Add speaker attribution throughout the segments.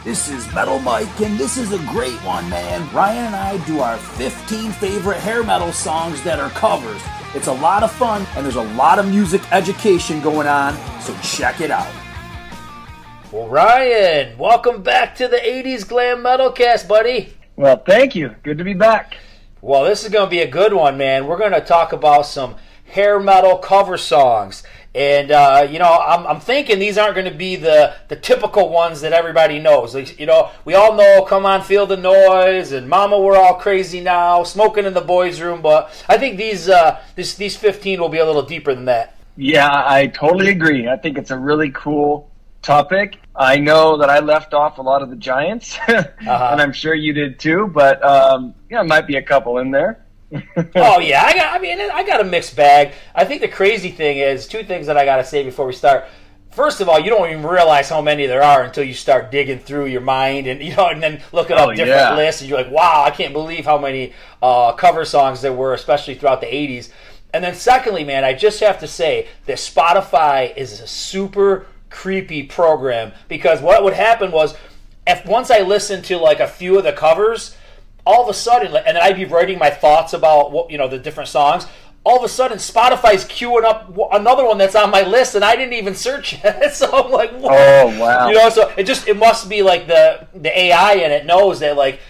Speaker 1: This is Metal Mike, and this is a great one, man. Ryan and I do our 15 favorite hair metal songs that are covers. It's a lot of fun, and there's a lot of music education going on, so check it out.
Speaker 2: Well, Ryan, welcome back to the 80s Glam Metalcast, buddy.
Speaker 3: Well, thank you. Good to be back.
Speaker 2: Well, this is going to be a good one, man. We're going to talk about some hair metal cover songs. And, I'm thinking these aren't going to be the typical ones that everybody knows. Like, we all know Come On Feel the Noise and Mama We're All Crazy Now, Smoking in the Boys' Room, but I think these 15 will be a little deeper than that.
Speaker 3: Yeah, I totally agree. I think it's a really cool topic. I know that I left off a lot of the Giants, and I'm sure you did too, but there might be a couple in there.
Speaker 2: Oh yeah, I got a mixed bag. I think the crazy thing is two things that I got to say before we start. First of all, you don't even realize how many there are until you start digging through your mind and and then looking up different lists, and you're like, wow, I can't believe how many cover songs there were, especially throughout the 80s. And then secondly, man, I just have to say that Spotify is a super creepy program, because what would happen was once I listened to like a few of the covers, all of a sudden, and then I'd be writing my thoughts about the different songs. All of a sudden, Spotify's queuing up another one that's on my list, and I didn't even search it. So I'm like, what?
Speaker 3: Oh wow!
Speaker 2: So it must be like the AI in it knows that like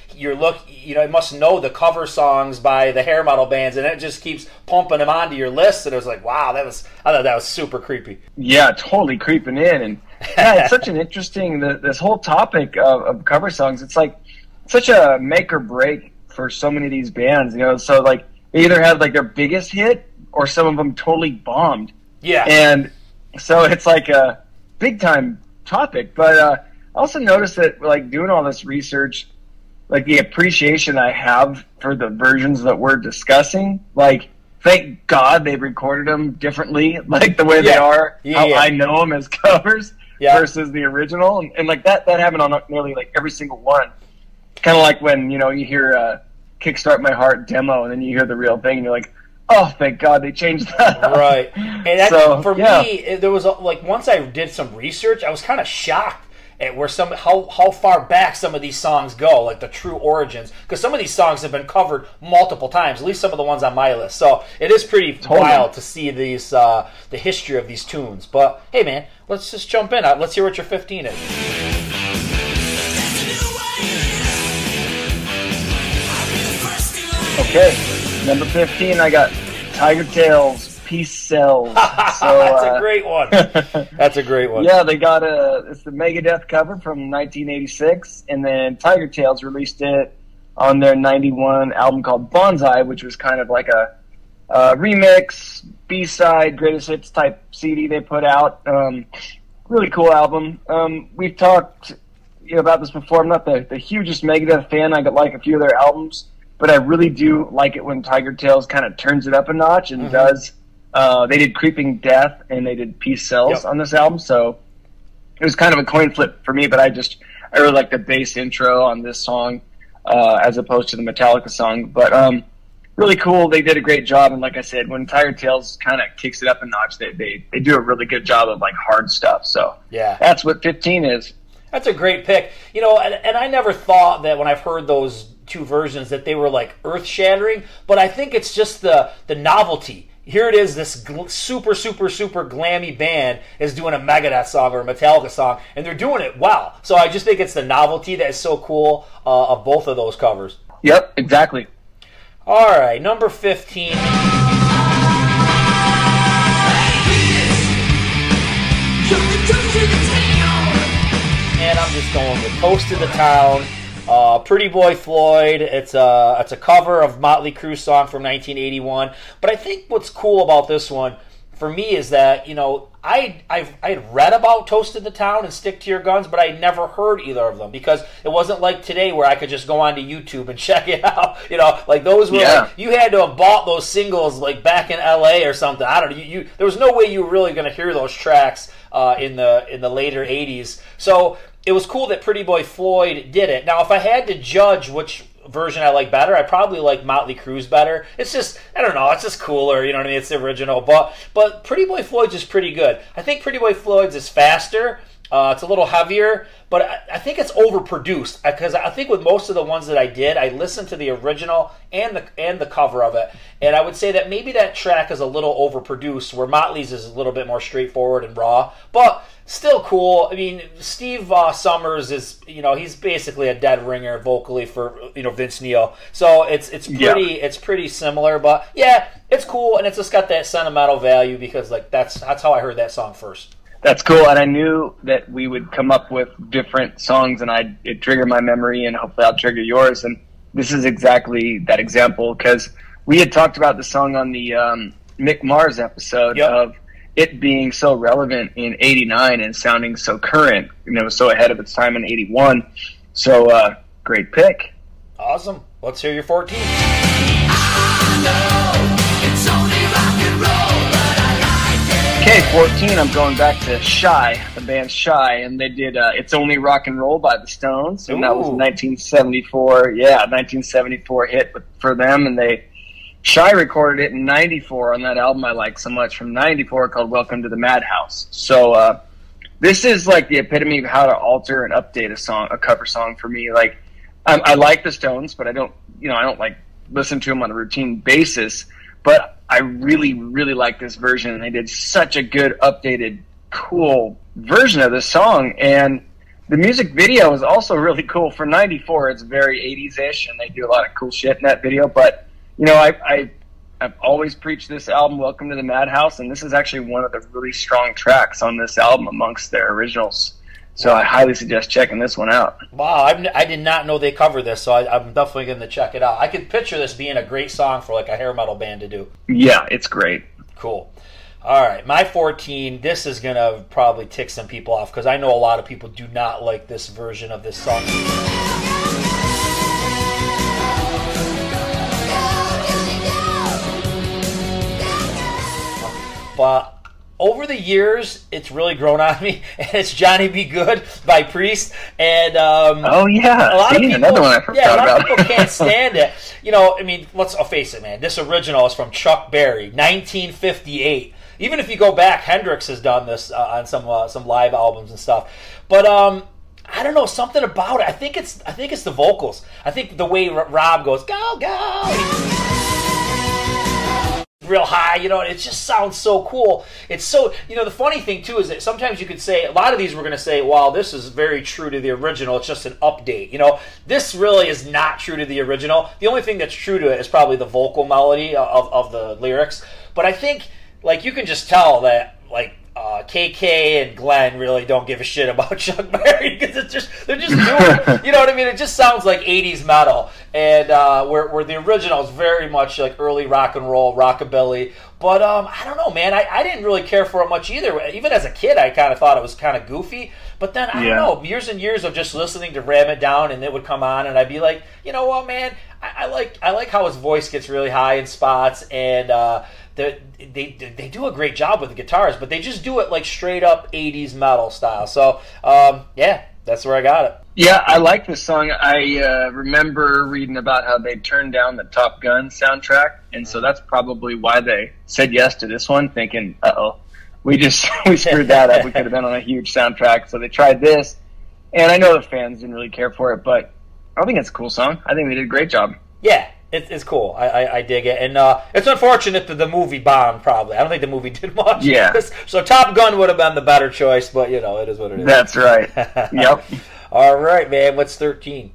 Speaker 2: it must know the cover songs by the hair metal bands, and it just keeps pumping them onto your list. And it was like, wow, I thought that was super creepy.
Speaker 3: Yeah, totally creeping in, and it's such an interesting this whole topic of cover songs. It's like such a make or break for so many of these bands, so like they either had like their biggest hit or some of them totally bombed.
Speaker 2: Yeah.
Speaker 3: And so it's like a big time topic. But I also noticed that like doing all this research, like the appreciation I have for the versions that we're discussing, like thank God they recorded them differently, like the way they are, I know them as covers versus the original. And like that happened on nearly like every single one. Kind of like when, you hear Kickstart My Heart demo and then you hear the real thing and you're like, oh, thank God they changed that.
Speaker 2: Right. And me, there was once I did some research, I was kind of shocked at where how far back some of these songs go, like the true origins. Because some of these songs have been covered multiple times, at least some of the ones on my list. So it is pretty wild to see these the history of these tunes. But hey, man, let's just jump in. Let's hear what your 15 is.
Speaker 3: Okay, number 15, I got Tiger Tails, Peace Sells.
Speaker 2: That's a great one. That's a great one.
Speaker 3: Yeah, they got it's the Megadeth cover from 1986, and then Tiger Tails released it on their 91 album called Bonsai, which was kind of like a remix, B-side, greatest hits type CD they put out. Really cool album. We've talked about this before. I'm not the hugest Megadeth fan. I like a few of their albums. But I really do like it when Tiger Tails kind of turns it up a notch and does. They did Creeping Death and they did Peace Sells on this album, so it was kind of a coin flip for me. But I really like the bass intro on this song as opposed to the Metallica song. But really cool. They did a great job, and like I said, when Tiger Tails kind of kicks it up a notch, they do a really good job of like hard stuff. So that's what 15 is.
Speaker 2: That's a great pick. And I never thought that when I've heard those two versions that they were like earth-shattering, but I think it's just the novelty. Here it is, this super, super, super glammy band is doing a Megadeth song or a Metallica song, and they're doing it well. So I just think it's the novelty that is so cool of both of those covers.
Speaker 3: Yep, exactly.
Speaker 2: All right, number 15. And I'm just going with Toast to the Town. Pretty Boy Floyd. It's a cover of Motley Crue's song from 1981. But I think what's cool about this one for me is that I had read about Toast to the Town and Stick to Your Guns, but I never heard either of them because it wasn't like today where I could just go onto YouTube and check it out. Like those were like, you had to have bought those singles like back in LA or something. I don't know. There was no way you were really going to hear those tracks in the later 80s. So it was cool that Pretty Boy Floyd did it. Now, if I had to judge which version I like better, I probably like Motley Crue's better. It's just, I don't know, it's just cooler, you know what I mean? It's the original. But Pretty Boy Floyd's is pretty good. I think Pretty Boy Floyd's is faster, It's a little heavier, but I think it's overproduced because I think with most of the ones that I did, I listened to the original and the cover of it, and I would say that maybe that track is a little overproduced, where Motley's is a little bit more straightforward and raw, but still cool. I mean, Steve Summers is, he's basically a dead ringer vocally for Vince Neil, so it's pretty similar, but yeah, it's cool, and it's just got that sentimental value because like that's how I heard that song first.
Speaker 3: That's cool, and I knew that we would come up with different songs, and it'd trigger my memory, and hopefully I'll trigger yours. And this is exactly that example, because we had talked about the song on the Mick Mars episode of it being so relevant in '89 and sounding so current, so ahead of its time in '81. So, great pick.
Speaker 2: Awesome. Let's hear your 14.
Speaker 3: Okay, 14, I'm going back to Shy, the band Shy, and they did It's Only Rock and Roll by the Stones, and that was a 1974 hit for them, and Shy recorded it in 94 on that album I like so much from 94 called Welcome to the Madhouse. So this is like the epitome of how to alter and update a cover song for me. Like, I like the Stones, but I don't like listen to them on a routine basis, but I really, really like this version, and they did such a good, updated, cool version of this song. And the music video is also really cool for 94. It's very 80s-ish, and they do a lot of cool shit in that video. But, I've always preached this album, Welcome to the Madhouse, and this is actually one of the really strong tracks on this album amongst their originals. So I highly suggest checking this one out.
Speaker 2: Wow, I did not know they covered this, so I'm definitely going to check it out. I could picture this being a great song for like a hair metal band to do.
Speaker 3: Yeah, it's great.
Speaker 2: Cool. All right, my 14, this is going to probably tick some people off because I know a lot of people do not like this version of this song. But over the years, it's really grown on me, and it's Johnny B. Good by Priest. And
Speaker 3: oh yeah,
Speaker 2: a lot of people,
Speaker 3: another one I forgot
Speaker 2: a lot
Speaker 3: about.
Speaker 2: of people can't stand it. Let's face it, man. This original is from Chuck Berry, 1958. Even if you go back, Hendrix has done this on some live albums and stuff. But I don't know, something about it. I think it's the vocals. I think the way Rob goes, go go. Real high, it just sounds so cool. It's so, the funny thing too is that sometimes you could say, a lot of these we're going to say, wow, this is very true to the original, it's just an update. This really is not true to the original. The only thing that's true to it is probably the vocal melody of the lyrics. But I think, like, you can just tell that, like, KK and Glenn really don't give a shit about Chuck Berry because they're just doing it. You know what I mean? It just sounds like 80s metal, and where the original is very much like early rock and roll, rockabilly. But I don't know, man. I didn't really care for it much either. Even as a kid, I kind of thought it was kind of goofy. But then, I don't know, years and years of just listening to Ram It Down, and it would come on, and I'd be like, you know what, man? I like how his voice gets really high in spots, and they do a great job with the guitars, but they just do it like straight up 80s metal style. So, yeah, that's where I got it.
Speaker 3: Yeah, I like this song. I remember reading about how they turned down the Top Gun soundtrack, and so that's probably why they said yes to this one, thinking, we screwed that up. We could have been on a huge soundtrack. So they tried this, and I know the fans didn't really care for it, but I think it's a cool song. I think they did a great job.
Speaker 2: Yeah, it's cool. I dig it. And it's unfortunate that the movie bombed, probably. I don't think the movie did much.
Speaker 3: Yeah.
Speaker 2: So Top Gun would have been the better choice, but, it is what it is.
Speaker 3: That's right. Yep.
Speaker 2: All right, man. What's 13?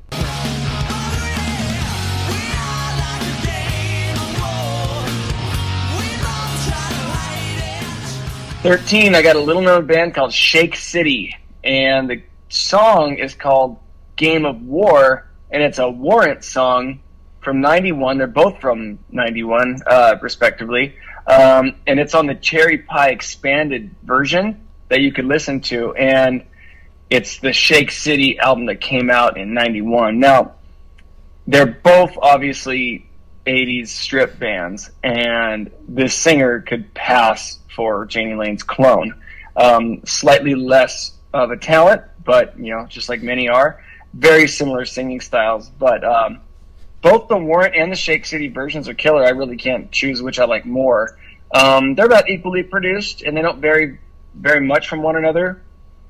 Speaker 3: I got a little-known band called Shake City, and the song is called Game of War, and it's a Warrant song from 91. They're both from 91, respectively. And it's on the Cherry Pie expanded version that you could listen to. And it's the Shake City album that came out in 91. Now, they're both obviously 80s strip bands. And this singer could pass for Jani Lane's clone. Slightly less of a talent, but, just like many are. Very similar singing styles, but both the Warrant and the Shake City versions are killer. I really can't choose which I like more. They're about equally produced, and they don't vary very much from one another.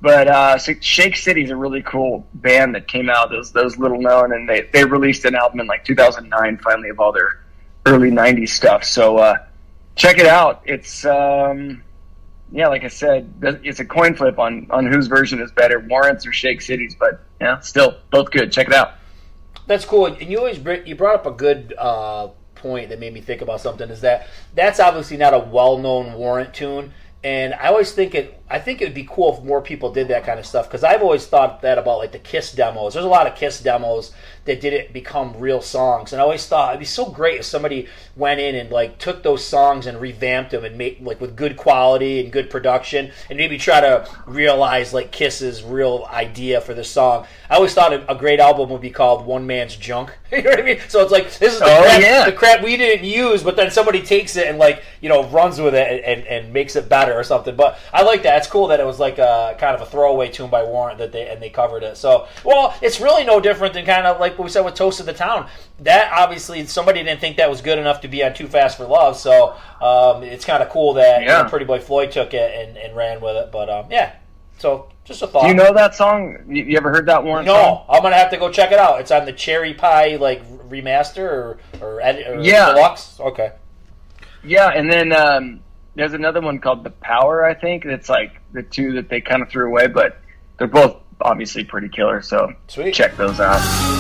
Speaker 3: But Shake City's a really cool band that came out. Those little known, and they released an album in like 2009, finally, of all their early '90s stuff. So check it out. It's like I said, it's a coin flip on whose version is better, Warrant's or Shake City's. But yeah, still both good. Check it out.
Speaker 2: That's cool. And you brought up a good point that made me think about something. Is that's obviously not a well-known Warrant tune. And I always think it would be cool if more people did that kind of stuff, because I've always thought that about like the Kiss demos. There's a lot of Kiss demos that didn't become real songs, and I always thought it'd be so great if somebody went in and like took those songs and revamped them and made like with good quality and good production, and maybe try to realize like Kiss's real idea for the song. I always thought a great album would be called One Man's Junk. You know what I mean? So it's like this is the crap we didn't use, but then somebody takes it and like runs with it and makes it better or something. But I like that. It's cool that it was like a kind of a throwaway tune by Warrant that they covered it. So it's really no different than kind of like what we said with Toast of the Town. That obviously somebody didn't think that was good enough to be on Too Fast for Love. So it's kind of cool that Pretty Boy Floyd took it and ran with it. But so just a thought.
Speaker 3: Do you know that song? You ever heard that Warrant song?
Speaker 2: No, I'm gonna have to go check it out. It's on the Cherry Pie like remaster or deluxe. Okay.
Speaker 3: Yeah, and then there's another one called The Power, I think. It's like the two that they kind of threw away, but they're both obviously pretty killer, so
Speaker 2: sweet.
Speaker 3: Check those out.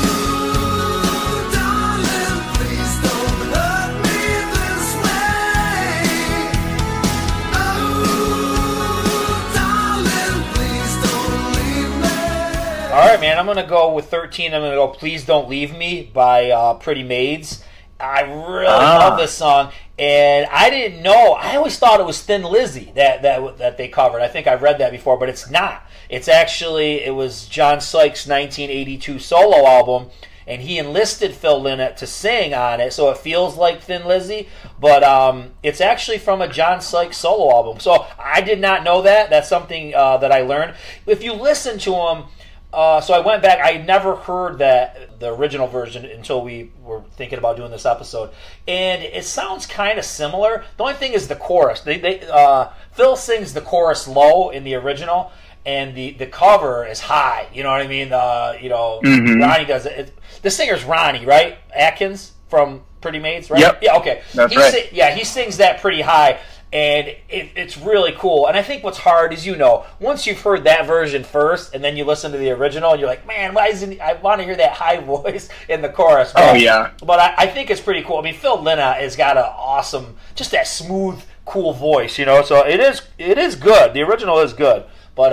Speaker 2: All right, man, I'm going to go with 13. I'm going to go Please Don't Leave Me by Pretty Maids. I really love this song, and I didn't know. I always thought it was Thin Lizzy that they covered. I think I've read that before, but it's not. It was John Sykes' 1982 solo album, and he enlisted Phil Lynott to sing on it, so it feels like Thin Lizzy, but it's actually from a John Sykes solo album. So I did not know that. That's something that I learned. If you listen to him, so I went back. I never heard the original version until we were thinking about doing this episode, and it sounds kind of similar. The only thing is the chorus. Phil sings the chorus low in the original, and the cover is high. You know what I mean? Ronnie does it. The singer's Ronnie, right? Atkins from Pretty Maids, right?
Speaker 3: Yep.
Speaker 2: Yeah. Okay.
Speaker 3: That's right.
Speaker 2: He sings that pretty high. And it's really cool. And I think what's hard is, once you've heard that version first, and then you listen to the original, and you're like, man, I want to hear that high voice in the chorus. But, But I think it's pretty cool. I mean, Phil Lynott has got an awesome, just that smooth, cool voice, So it is good. The original is good. But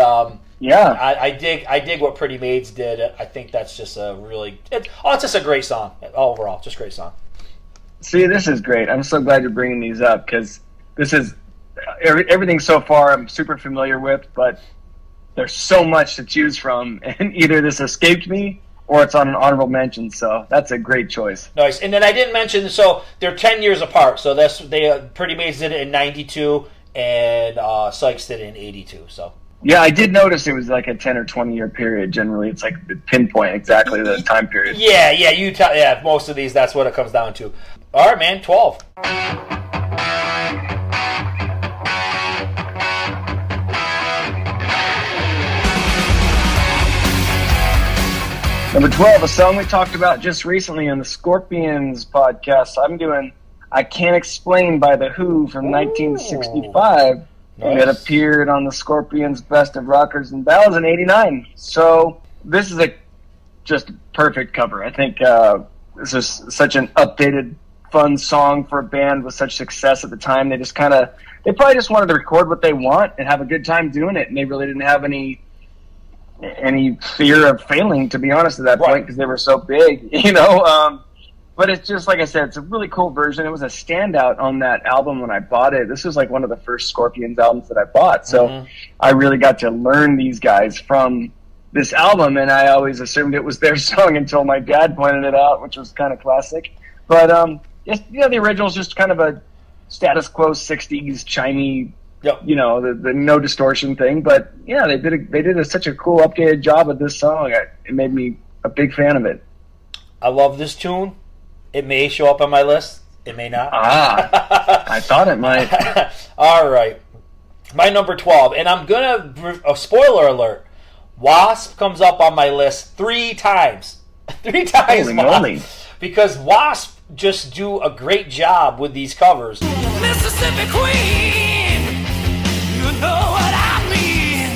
Speaker 2: I dig what Pretty Maids did. I think that's just it's just a great song overall. Just a great song.
Speaker 3: See, this is great. I'm so glad you're bringing these up, because this is everything so far I'm super familiar with, but there's so much to choose from, and either this escaped me or it's on an honorable mention, so that's a great choice.
Speaker 2: Nice. And then I didn't mention, so they're 10 years apart, so Pretty Maids did it in 92, and Sykes did it in 82, so.
Speaker 3: Yeah, I did notice it was like a 10 or 20 year period. Generally, it's like the pinpoint exactly the time period.
Speaker 2: Yeah, most of these, that's what it comes down to. All right, man, 12.
Speaker 3: Number 12, a song we talked about just recently on the Scorpions podcast. I'm doing I Can't Explain by The Who from 1965. Nice. It appeared on the Scorpions' Best of Rockers and Ballads in 89. So this is just a perfect cover. I think this is such an updated, fun song for a band with such success at the time. They probably just wanted to record what they want and have a good time doing it, and they really didn't have any fear of failing, to be honest, at that point, because they were so big, but it's just, like I said, it's a really cool version. It was a standout on that album when I bought it. This was like one of the first Scorpions albums that I bought, so I really got to learn these guys from this album, and I always assumed it was their song until my dad pointed it out, which was kind of classic. But the original's just kind of a status quo 60s chimey, the no distortion thing. But yeah, they did such a cool updated job of this song. It made me a big fan of it.
Speaker 2: I love this tune. It may show up on my list. It may not.
Speaker 3: I thought it might.
Speaker 2: All right. My number 12, and I'm going to, a spoiler alert, Wasp comes up on my list 3 times. 3 times,
Speaker 3: Holy moly.
Speaker 2: Because Wasp just do a great job with these covers.
Speaker 4: Mississippi Queen, you know what I mean.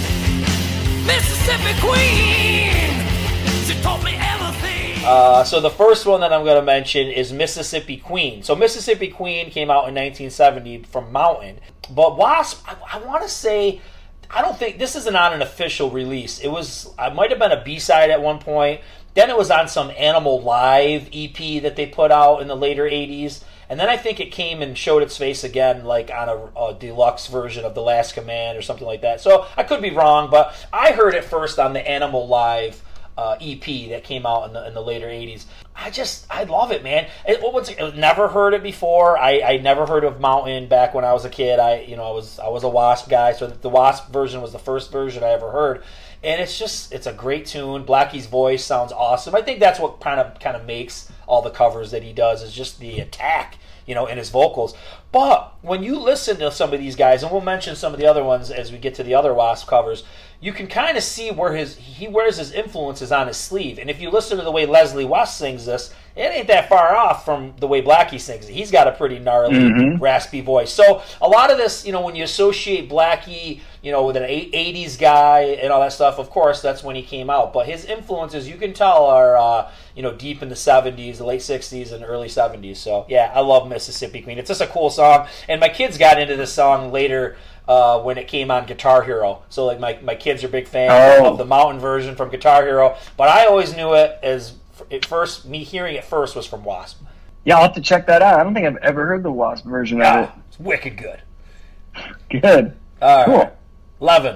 Speaker 4: Mississippi Queen, she taught me everything.
Speaker 2: So the first one that I'm going to mention is Mississippi Queen. So Mississippi Queen came out in 1970 from Mountain. But Wasp, I want to say, I don't think, this isn't on an official release. It might have been a B-side at one point. Then it was on some Animal Live EP that they put out in the later 80s. And then I think it came and showed its face again, like on a deluxe version of The Last Command or something like that. So I could be wrong, but I heard it first on the Animal Live EP that came out in the later 80s. I love it, man. I never heard it before. I never heard of Mountain back when I was a kid. I was a Wasp guy, so the Wasp version was the first version I ever heard. And it's a great tune. Blackie's voice sounds awesome. I think that's what kind of makes all the covers that he does, is just the attack, in his vocals. But when you listen to some of these guys, and we'll mention some of the other ones as we get to the other Wasp covers, you can kind of see where he wears his influences on his sleeve. And if you listen to the way Leslie West sings this, it ain't that far off from the way Blackie sings it. He's got a pretty gnarly, raspy voice. So a lot of this, when you associate Blackie, with an 80s guy and all that stuff, of course, that's when he came out. But his influences, you can tell, are, deep in the 70s, the late 60s, and early 70s. So, yeah, I love Mississippi Queen. It's just a cool song. And my kids got into this song later when it came on Guitar Hero. So, like, my kids are big fans of the Mountain version from Guitar Hero. But I always knew it as, me hearing it first was from Wasp.
Speaker 3: Yeah, I'll have to check that out. I don't think I've ever heard the Wasp version of it.
Speaker 2: It's wicked good.
Speaker 3: Good.
Speaker 2: All
Speaker 3: cool.
Speaker 2: Right. 11.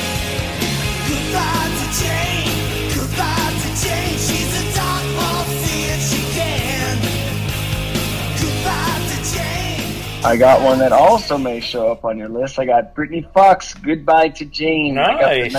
Speaker 4: Goodbye to Jane, goodbye to Jane. She's a dark wolf, see if she can. Goodbye to Jane.
Speaker 3: I got one that also may show up on your list. I got Brittany Fox, Goodbye to Jane.
Speaker 2: Nice.
Speaker 3: I got the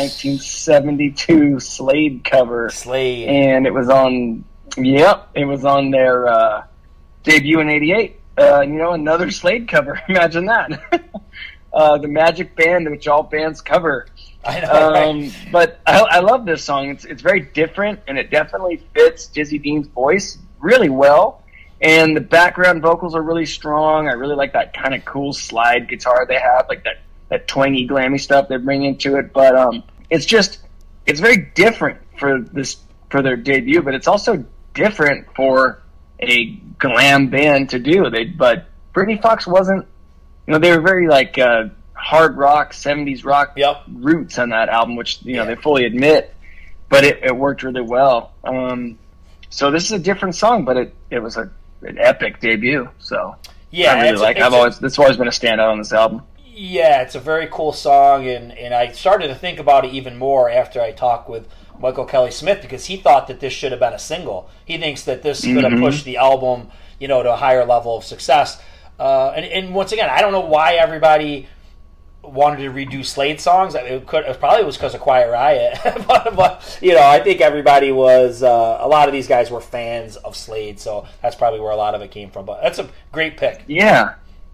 Speaker 3: 1972 Slade cover.
Speaker 2: Slade.
Speaker 3: And it was on, it was on their debut in '88. Another Slade cover. Imagine that. The Magic Band, which all bands cover.
Speaker 2: I know, right?
Speaker 3: But I love this song. It's very different, and it definitely fits Dizzy Dean's voice really well. And the background vocals are really strong. I really like that kind of cool slide guitar they have, like that twangy, glammy stuff they bring into it. But it's very different for their debut, but it's also different for a glam band to do. But Brittany Fox wasn't. They were very hard rock, 70s rock roots on that album, which they fully admit, but it worked really well. So this is a different song, but it was an epic debut. So
Speaker 2: yeah,
Speaker 3: I really this has always been a standout on this album.
Speaker 2: Yeah, it's a very cool song, and I started to think about it even more after I talked with Michael Kelly Smith, because he thought that this should have been a single. He thinks that this could have pushed the album, to a higher level of success. And once again, I don't know why everybody wanted to redo Slade songs. It probably was because of Quiet Riot, but I think everybody was. A lot of these guys were fans of Slade, so that's probably where a lot of it came from. But that's a great pick.
Speaker 3: Yeah.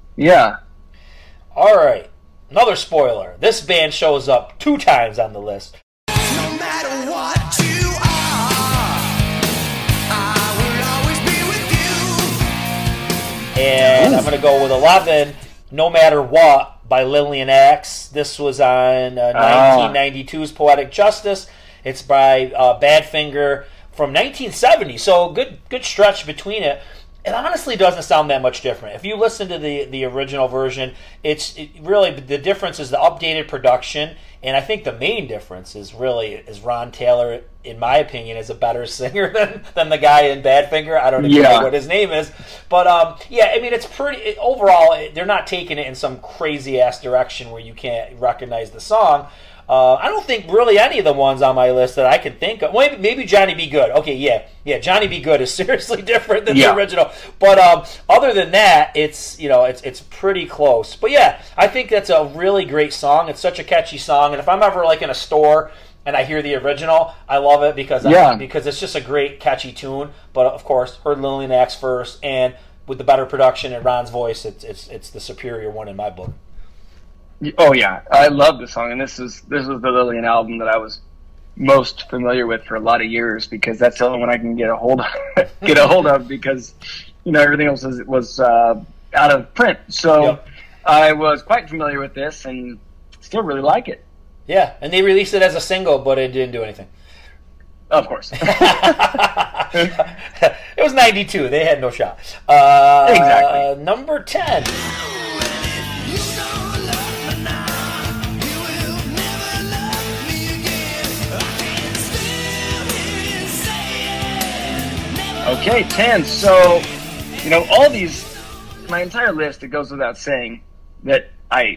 Speaker 2: All right, another spoiler. This band shows up 2 times on the list.
Speaker 4: No matter what you are, I will always be with you.
Speaker 2: And I'm going to go with 11, No Matter What, by Lillian Axe. This was on 1992's Poetic Justice. It's by Badfinger from 1970, so good stretch between it. It honestly doesn't sound that much different. If you listen to the original version, really the difference is the updated production, and I think the main difference is Ron Taylor, in my opinion, is a better singer than the guy in Badfinger. I don't even know what his name is, but it's pretty. Overall, they're not taking it in some crazy ass direction where you can't recognize the song. I don't think really any of the ones on my list that I can think of. Well, maybe Johnny B. Good. Okay, yeah, Johnny B. Good is seriously different than the original. But other than that, it's pretty close. But yeah, I think that's a really great song. It's such a catchy song, and if I'm ever in a store and I hear the original, I love it because it's just a great catchy tune. But of course, heard Lillian Axe first, and with the better production and Ron's voice, it's the superior one in my book.
Speaker 3: Oh yeah, I love the song, and this was the Lillian album that I was most familiar with for a lot of years, because that's the only one I can get a hold of because everything else was out of print. So
Speaker 2: Yep.
Speaker 3: I was quite familiar with this and still really like it.
Speaker 2: Yeah, and they released it as a single, but it didn't do anything.
Speaker 3: Of course.
Speaker 2: It was 92. They had no shot.
Speaker 3: Exactly.
Speaker 2: Number 10.
Speaker 4: You don't love me now. You will never love me again. I can still hear you say it. Never
Speaker 3: Okay, 10. So, all these, my entire list, it goes without saying that I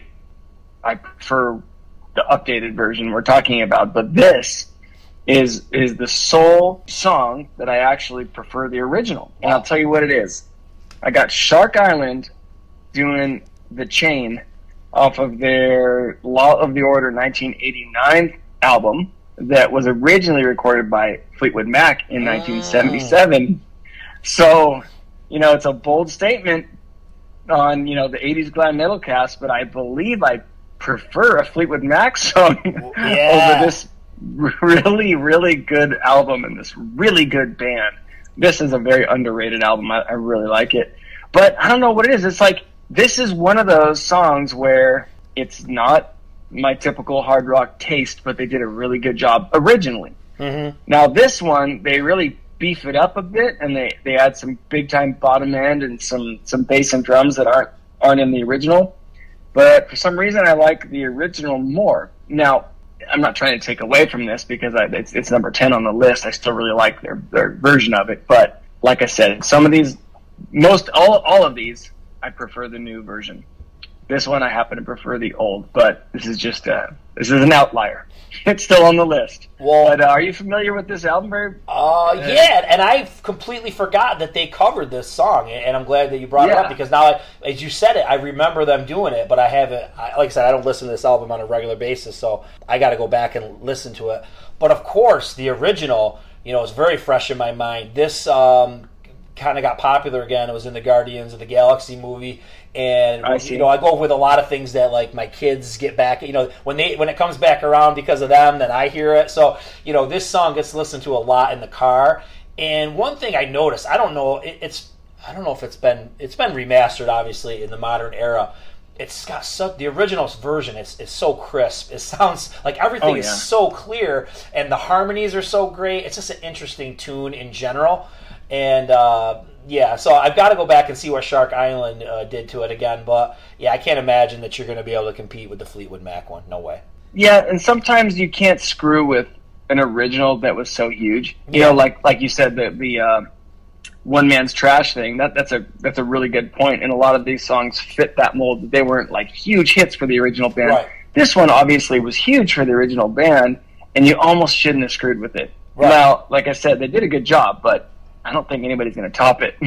Speaker 3: prefer the updated version we're talking about, but this is the sole song that I actually prefer the original. And I'll tell you what it is. I got Shark Island doing The Chain off of their Law of the Order 1989 album that was originally recorded by Fleetwood Mac in 1977. So, it's a bold statement on, the 80s glam metal cast, but I believe I prefer a Fleetwood Mac song over this really, really good album and this really good band. This is a very underrated album. I really like it. But I don't know what it is. It's like, this is one of those songs where it's not my typical hard rock taste, but they did a really good job originally.
Speaker 2: Mm-hmm.
Speaker 3: Now this one, they really beef it up a bit, and they add some big time bottom end and some bass and drums that aren't in the original. But for some reason, I like the original more. Now, I'm not trying to take away from this because it's number 10 on the list. I still really like their version of it. But like I said, some of these, all of these, I prefer the new version. This one I happen to prefer the old, but this is an outlier. It's still on the list.
Speaker 2: Well,
Speaker 3: but are you familiar with this album, Barry?
Speaker 2: Yeah, and I completely forgot that they covered this song, and I'm glad that you brought it up, because now, as you said it, I remember them doing it, but I haven't, like I said, I don't listen to this album on a regular basis, so I got to go back and listen to it. But of course, the original, is very fresh in my mind. This kind of got popular again. It was in the Guardians of the Galaxy movie, and I go with a lot of things that like my kids get back. When it comes back around because of them, then I hear it. So this song gets listened to a lot in the car. And one thing I noticed, I don't know if it's been remastered, obviously in the modern era. It's got the original version is so crisp. It sounds like everything is so clear, and the harmonies are so great. It's just an interesting tune in general. And so I've got to go back and see what Shark Island did to it again. But yeah, I can't imagine that you're going to be able to compete with the Fleetwood Mac one. No way.
Speaker 3: Yeah, and sometimes you can't screw with an original that was so huge. Like you said, the One Man's Trash thing. That's a really good point. And a lot of these songs fit that mold. They weren't like huge hits for the original band. Right. This one obviously was huge for the original band, and you almost shouldn't have screwed with it. Right. Now, like I said, they did a good job, but I don't think anybody's going to top it.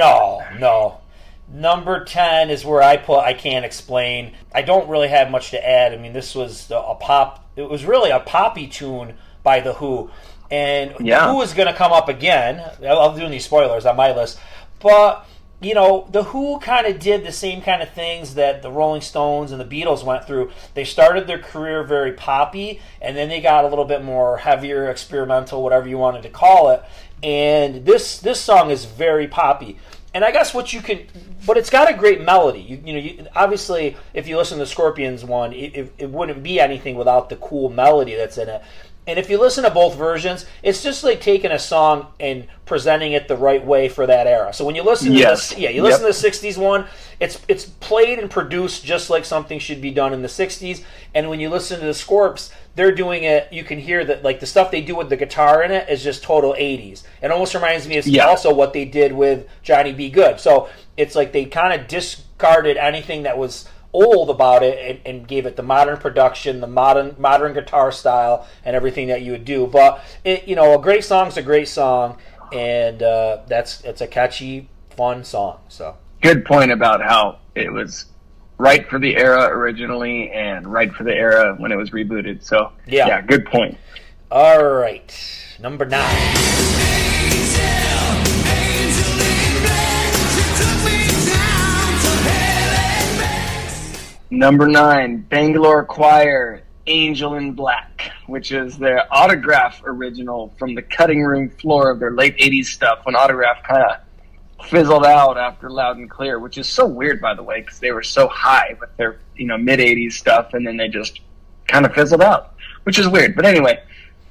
Speaker 2: No. Number 10 is where I put I Can't Explain. I don't really have much to add. I mean, this was a pop. It was really a poppy tune by The Who. And The Who is going to come up again. I'm doing these spoilers on my list. But, The Who kind of did the same kind of things that the Rolling Stones and the Beatles went through. They started their career very poppy, and then they got a little bit more heavier, experimental, whatever you wanted to call it. And this song is very poppy, and I guess but it's got a great melody. You obviously, if you listen to the Scorpions one, it wouldn't be anything without the cool melody that's in it. And if you listen to both versions, it's just like taking a song and presenting it the right way for that era. So when you listen to listen to the 60s one, it's played and produced just like something should be done in the 60s. And when you listen to the Scorps, they're doing it, you can hear that like the stuff they do with the guitar in it is just total 80s. It almost reminds me of also what they did with Johnny B. Good. So it's like they kind of discarded anything that was old about it and gave it the modern production, the modern guitar style, and everything that you would do. But a great song's a great song, and it's a catchy, fun song. So
Speaker 3: good point about how it was right for the era originally and right for the era when it was rebooted. So yeah, good point.
Speaker 2: All right, number 9.
Speaker 3: Number 9, Bangalore Choir, Angel in Black, which is their Autograph original from the cutting room floor of their late 80s stuff when Autograph kind of fizzled out after Loud and Clear, which is so weird, by the way, because they were so high with their mid-80s stuff, and then they just kind of fizzled out, which is weird. But anyway,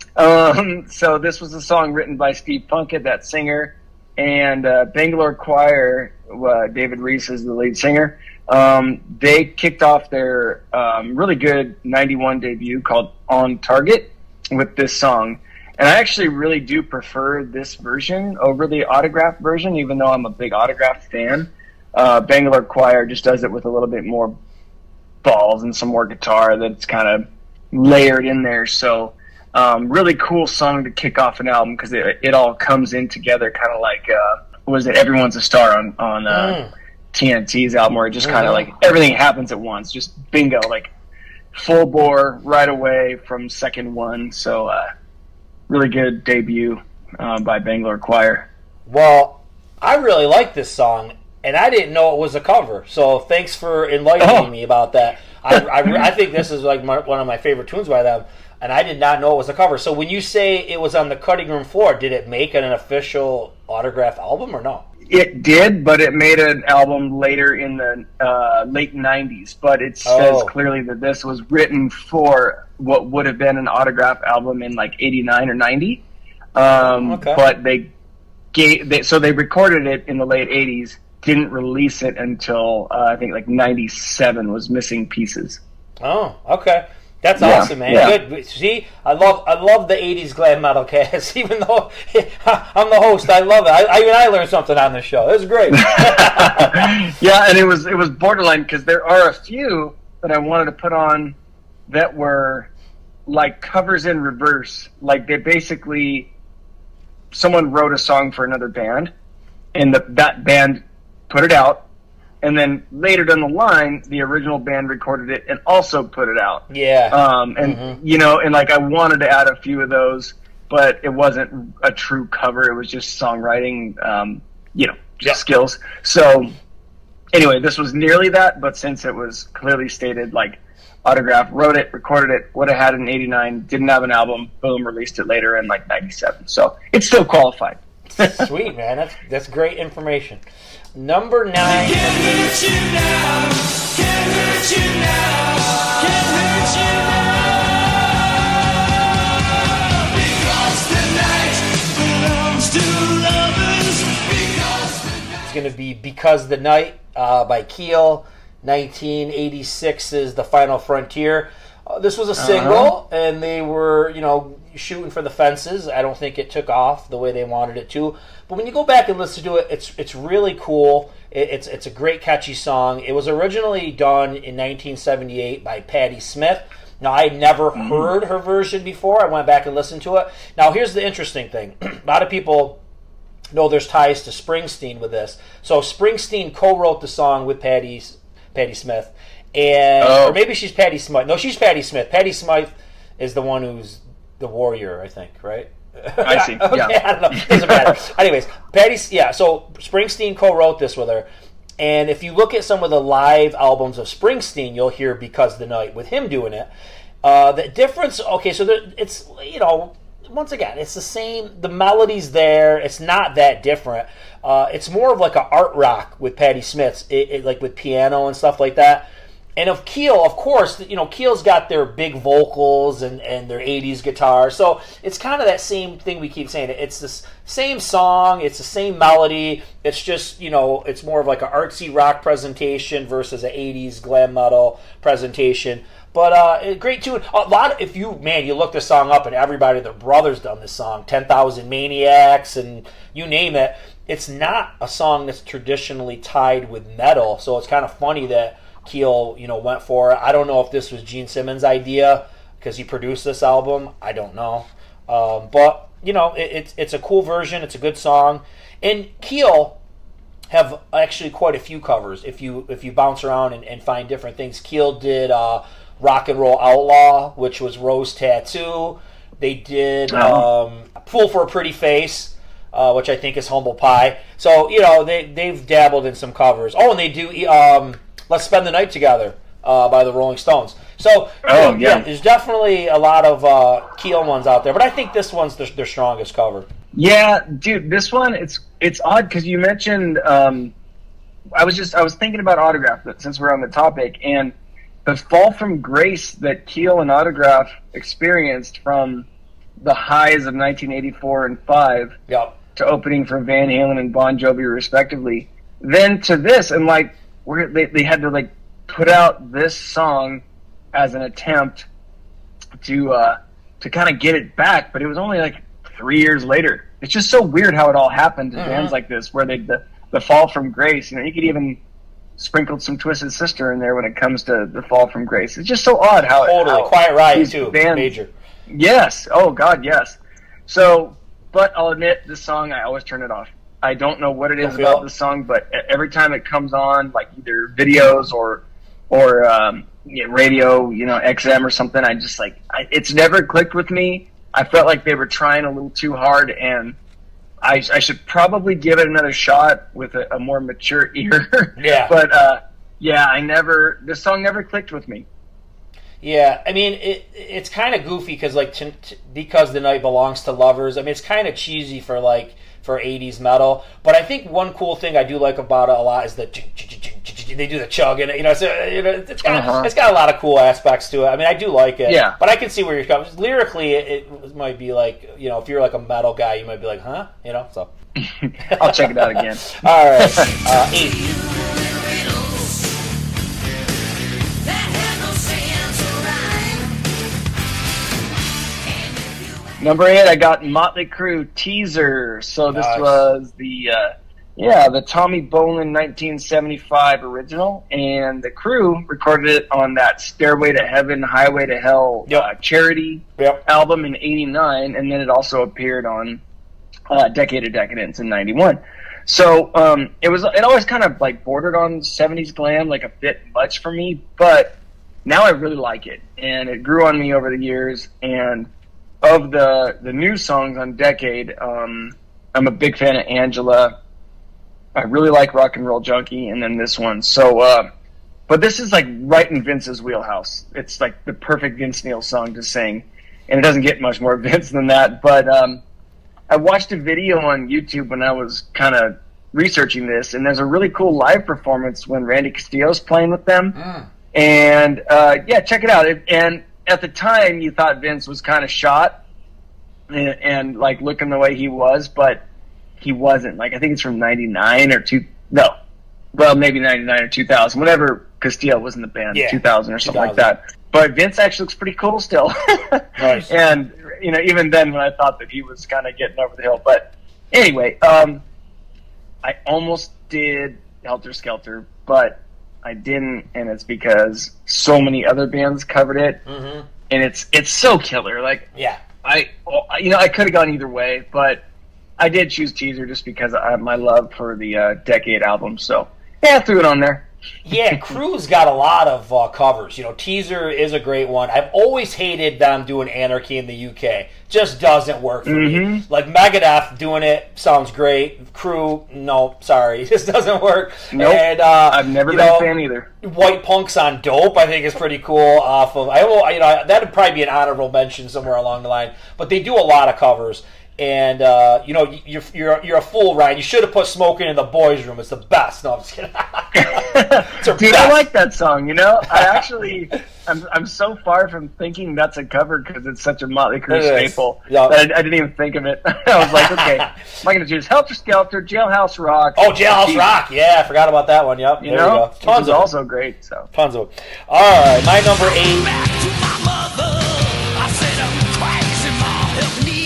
Speaker 3: so this was a song written by Steve Puckett, that singer, and Bangalore Choir, David Reese is the lead singer. They kicked off their really good 91 debut called On Target with this song. And I actually really do prefer this version over the Autograph version, even though I'm a big Autograph fan. Bangalore Choir just does it with a little bit more balls and some more guitar that's kind of layered in there. So really cool song to kick off an album because it all comes in together kind of like, Everyone's a Star on TNT's album, where it just kind of like everything happens at once, just bingo, like full bore right away from second one. So really good debut by Bangalore Choir.
Speaker 2: Well, I really like this song, and I didn't know it was a cover, so thanks for enlightening me about that. I think this is like one of my favorite tunes by them, and I did not know it was a cover. So when you say it was on the cutting room floor, did it make an official Autograph album or no?
Speaker 3: It did, but it made an album later in the late 90s. But it says clearly that this was written for what would have been an Autograph album in like 89 or 90. But they recorded it in the late 80s, didn't release it until I think like 97 was Missing Pieces.
Speaker 2: Oh, okay. That's awesome, man.
Speaker 3: Yeah.
Speaker 2: Good. See, I love the 80s glam metal cast, even though I'm the host. I love it. I learned something on this show. It was great.
Speaker 3: Yeah, and it was borderline because there are a few that I wanted to put on that were like covers in reverse. Like they basically, someone wrote a song for another band, and that band put it out. And then later down the line, the original band recorded it and also put it out.
Speaker 2: Yeah.
Speaker 3: And like I wanted to add a few of those, but it wasn't a true cover. It was just songwriting, skills. So anyway, this was nearly that, but since it was clearly stated, like Autograph wrote it, recorded it, would have had it in 89, didn't have an album, boom, released it later in like 97. So it still qualified.
Speaker 2: Sweet, man. That's great information. Number 9.
Speaker 4: Can't hurt you now. Can't hurt you now. Can't hurt you now. Because the night belongs to lovers. Because the night.
Speaker 2: It's going to be Because the Night by Keel. 1986's The Final Frontier. This was a single, and they were, shooting for the fences. I don't think it took off the way they wanted it to. But when you go back and listen to it, it's really cool. It's a great, catchy song. It was originally done in 1978 by Patti Smith. Now, I had never heard her version before. I went back and listened to it. Now, here's the interesting thing. A lot of people know there's ties to Springsteen with this. So Springsteen co-wrote the song with Patti Smith. Or maybe she's Patti Smith. No, she's Patti Smith. Patti Smith is the one who's the warrior, I think, right?
Speaker 3: I see.
Speaker 2: Okay,
Speaker 3: Yeah.
Speaker 2: I don't know. Doesn't matter. Anyways, so Springsteen co-wrote this with her. And if you look at some of the live albums of Springsteen, you'll hear Because the Night with him doing it. The difference, it's, once again, it's the same. The melody's there. It's not that different. It's more of like an art rock with Patti Smith's, like with piano and stuff like that. And of Keel, of course, Keel's got their big vocals and their 80s guitar. So it's kind of that same thing we keep saying. It's the same song. It's the same melody. It's just, it's more of like an artsy rock presentation versus an 80s glam metal presentation. But great tune. If you look this song up and everybody, their brother's done this song. 10,000 Maniacs and you name it. It's not a song that's traditionally tied with metal. So it's kind of funny that Keel, went for it. I don't know if this was Gene Simmons' idea because he produced this album. I don't know. But it's a cool version. It's a good song. And Keel have actually quite a few covers. If you bounce around and find different things. Keel did Rock and Roll Outlaw, which was Rose Tattoo. They did Fool for a Pretty Face, which I think is Humble Pie. So, they've dabbled in some covers. Oh, and they do Let's Spend the Night Together by the Rolling Stones. So, there's definitely a lot of Keel ones out there, but I think this one's their strongest cover.
Speaker 3: Yeah, dude, this one it's odd because you mentioned. I was thinking about Autograph since we're on the topic, and the fall from grace that Keel and Autograph experienced from the highs of 1984 and 5 to opening for Van Halen and Bon Jovi respectively, then to this, and like they had to like put out this song as an attempt to kind of get it back, but it was only like 3 years later. It's just so weird how it all happened to bands like this, where the fall from grace. You could even sprinkled some Twisted Sister in there when it comes to the fall from grace. It's just so odd how
Speaker 2: Quiet Riot too,
Speaker 3: bands,
Speaker 2: major.
Speaker 3: Yes. Oh God, yes. So, but I'll admit, this song I always turn it off. I don't know what it is about this song, but every time it comes on, like either videos or radio, XM or something, I just it's never clicked with me. I felt like they were trying a little too hard, and I should probably give it another shot with a more mature ear.
Speaker 2: Yeah.
Speaker 3: But this song never clicked with me.
Speaker 2: Yeah, I mean it's kind of goofy because because the night belongs to lovers. I mean it's kind of cheesy for 80s metal, but I think one cool thing I do like about it a lot is that they do the chug and it's got a lot of cool aspects to it. I mean I do like it.
Speaker 3: Yeah.
Speaker 2: But I can see where you're coming. Lyrically, it might be like if you're like a metal guy, you might be like, huh? So
Speaker 3: I'll check it out again.
Speaker 2: All right, 8.
Speaker 3: Number 8, I got Motley Crue, Teaser. So this was the Tommy Bolin 1975 original, and the Crue recorded it on that Stairway to Heaven, Highway to Hell charity album in '89, and then it also appeared on Decade of Decadence in '91. So it always kind of like bordered on 70s glam, like a bit much for me, but now I really like it, and it grew on me over the years. And of the new songs on Decade, I'm a big fan of Angela. I really like Rock and Roll Junkie, and then this one. So, but this is like right in Vince's wheelhouse. It's like the perfect Vince Neil song to sing, and it doesn't get much more Vince than that. But I watched a video on YouTube when I was kind of researching this, and there's a really cool live performance when Randy Castillo's playing with them. And check it out. And at the time, you thought Vince was kind of shot and like looking the way he was, but he wasn't. Like I think it's from '99 or maybe '99 or 2000, whenever Castillo was in the band, 2000 or something like that. But Vince actually looks pretty cool still.
Speaker 2: Nice.
Speaker 3: And even then, when I thought that he was kind of getting over the hill, but anyway, I almost did Helter Skelter, but I didn't, and it's because so many other bands covered it, and it's so killer. Like, I could have gone either way, but I did choose Teaser just because I have my love for the Decade album. So I threw it on there.
Speaker 2: Yeah, Crue's got a lot of covers. Teaser is a great one. I've always hated them doing Anarchy in the UK. Just doesn't work for me. Like Megadeth doing it sounds great. Crue, no, sorry, it just doesn't work.
Speaker 3: Nope. And I've never been a fan either.
Speaker 2: White Punks on Dope, I think is pretty cool. Off of that'd probably be an honorable mention somewhere along the line. But they do a lot of covers. And you're a fool, Ryan. You should have put "Smoking in the Boys' Room." It's the best. No, I'm just kidding.
Speaker 3: Dude, I like that song. I'm so far from thinking that's a cover because it's such a Motley Crue staple that I didn't even think of it. I was like, okay, am I going to choose Helter Skelter, Jailhouse Rock?
Speaker 2: Oh, Jailhouse Rock. Yeah, I forgot about that one. Yep. There you go.
Speaker 3: Tons of also great. So
Speaker 2: tons of them. All right, my number 8.
Speaker 4: Back to my mother. I said I'm crazy, Mom, help me.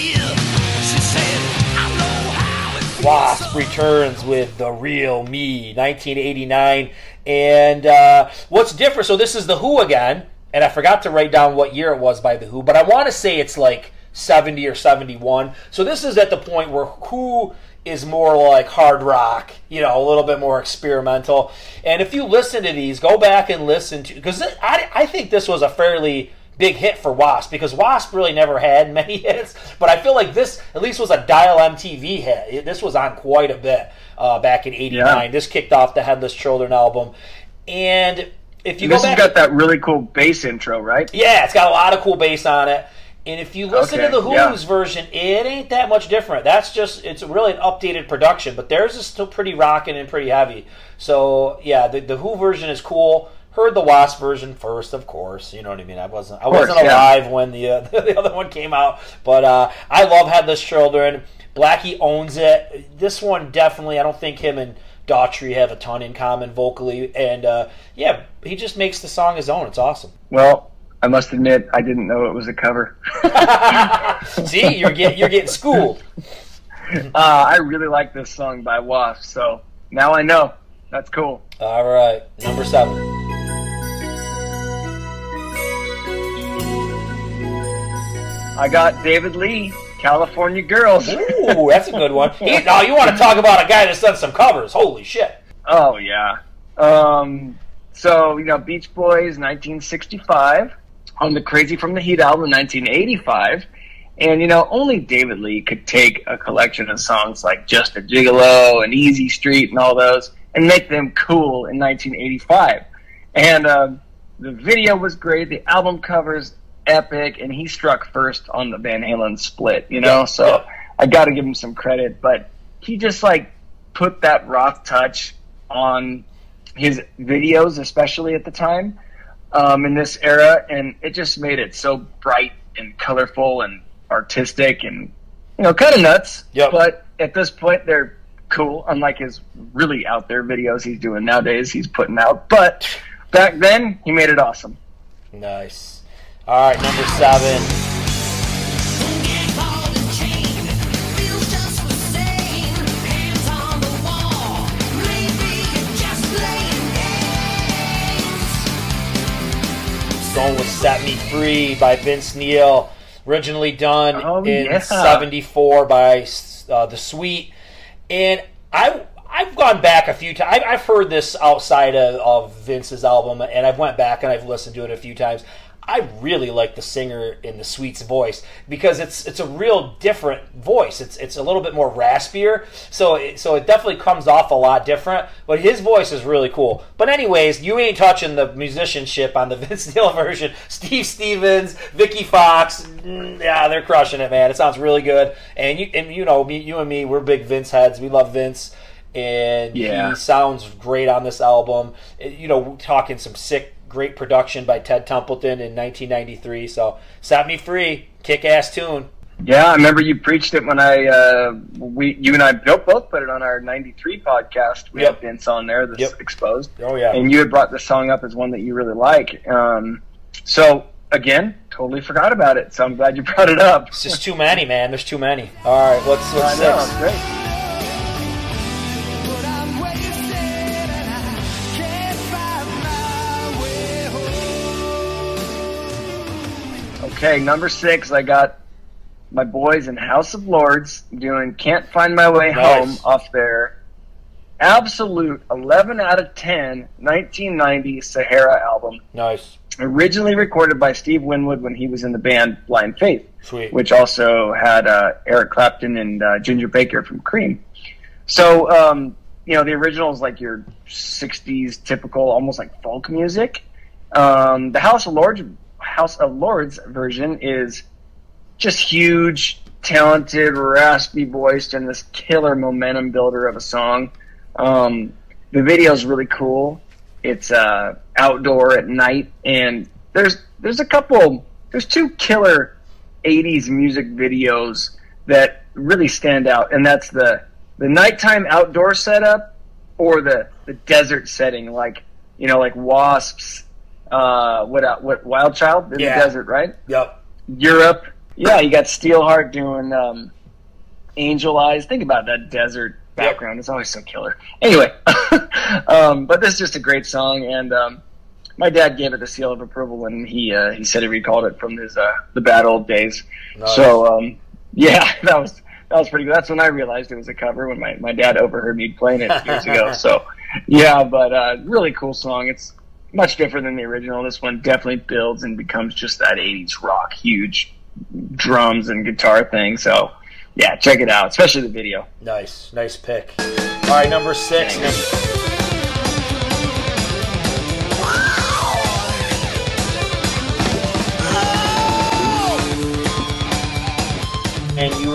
Speaker 2: Wasp returns with The Real Me, 1989. And what's different, so this is The Who again, and I forgot to write down what year it was by The Who, but I want to say it's like 70 or 71. So this is at the point where Who is more like hard rock, a little bit more experimental. And if you listen to these, go back and listen to, because I think this was a fairly big hit for Wasp, because Wasp really never had many hits, but I feel like this at least was a Dial MTV hit. This was on quite a bit back in '89. This kicked off the Headless Children album, and if you
Speaker 3: This
Speaker 2: go
Speaker 3: has
Speaker 2: back,
Speaker 3: got that really cool bass intro, right?
Speaker 2: yeah, it's got a lot of cool bass on it. And if you listen
Speaker 3: Okay,
Speaker 2: to the Who's
Speaker 3: yeah.
Speaker 2: version, it ain't that much different. That's just, it's really an updated production, but theirs is still pretty rocking and pretty heavy. So, yeah, the Who version is cool. Heard the Wasp version first, of course. You know what I mean? I wasn't
Speaker 3: yeah.
Speaker 2: alive when the the other one came out, but I love Headless Children. Blackie owns it. This one definitely, I don't think him and Daughtry have a ton in common vocally, and yeah, he just makes the song his own. It's awesome.
Speaker 3: Well, I must admit, I didn't know it was a cover.
Speaker 2: See, you're getting schooled.
Speaker 3: I really like this song by Wasp, so now I know. That's cool.
Speaker 2: All right, number 7.
Speaker 3: I got David Lee, California Girls.
Speaker 2: Ooh, that's a good one. Now you want to talk about a guy that's done some covers? Holy shit!
Speaker 3: Oh, yeah. So, Beach Boys, 1965, on the Crazy from the Heat album, 1985. And, only David Lee could take a collection of songs like Just a Gigolo and Easy Street and all those and make them cool in 1985. And the video was great. The album cover's epic, and he struck first on the Van Halen split, So I got to give him some credit. But he just, put that rock touch on his videos, especially at the time, in this era, and it just made it so bright and colorful and artistic and, kind of nuts.
Speaker 2: Yep.
Speaker 3: But at this point, they're cool, unlike his really out there videos he's doing nowadays, he's putting out. But back then, he made it awesome.
Speaker 2: Nice. All right, number 7. Going with Set Me Free by Vince Neil, originally done in 74 by The Sweet. And I've gone back a few times. I've heard this outside of Vince's album, and I've went back and I've listened to it a few times. I really like the singer in The Sweet's voice because it's a real different voice. It's a little bit more raspier, so it definitely comes off a lot different. But his voice is really cool. But anyways, you ain't touching the musicianship on the Vince Neil version. Steve Stevens, Vicky Fox, yeah, they're crushing it, man. It sounds really good. And you and me, we're big Vince heads. We love Vince. And he sounds great on this album. We're talking some great production by Ted Templeton in 1993. So, Set Me Free, kick-ass tune.
Speaker 3: Yeah, I remember you preached it when you and I both put it on our 93 podcast. We have Vince on there that's exposed.
Speaker 2: Oh, yeah.
Speaker 3: And you had brought the song up as one that you really like. So, again, totally forgot about it. So I'm glad you brought it up.
Speaker 2: It's just too many, man. There's too many. All right, what's 6?
Speaker 3: Know, great. Okay, number 6, I got my boys in House of Lords doing Can't Find My Way Home off their absolute 11 out of 10 1990 Sahara album.
Speaker 2: Nice.
Speaker 3: Originally recorded by Steve Winwood when he was in the band Blind Faith.
Speaker 2: Sweet.
Speaker 3: Which also had Eric Clapton and Ginger Baker from Cream. So, the original is like your 60s typical, almost like folk music. The House of Lords version is just huge, talented, raspy voiced, and this killer momentum builder of a song. The video is really cool. It's outdoor at night, and there's two killer 80s music videos that really stand out, and that's the nighttime outdoor setup or the desert setting, like Wasps. What Wild Child in the desert, right?
Speaker 2: Yep.
Speaker 3: Europe. Yeah, you got Steelheart doing Angel Eyes. Think about that desert background. It's always so killer. Anyway, but this is just a great song, and my dad gave it the seal of approval when he said he recalled it from his the bad old days. Nice. So that was pretty good. That's when I realized it was a cover, when my dad overheard me playing it years ago. So yeah, but really cool song. It's much different than the original. This one definitely builds and becomes just that 80s rock, huge drums and guitar thing. So, yeah, check it out, especially the video.
Speaker 2: Nice pick. All right, number 6.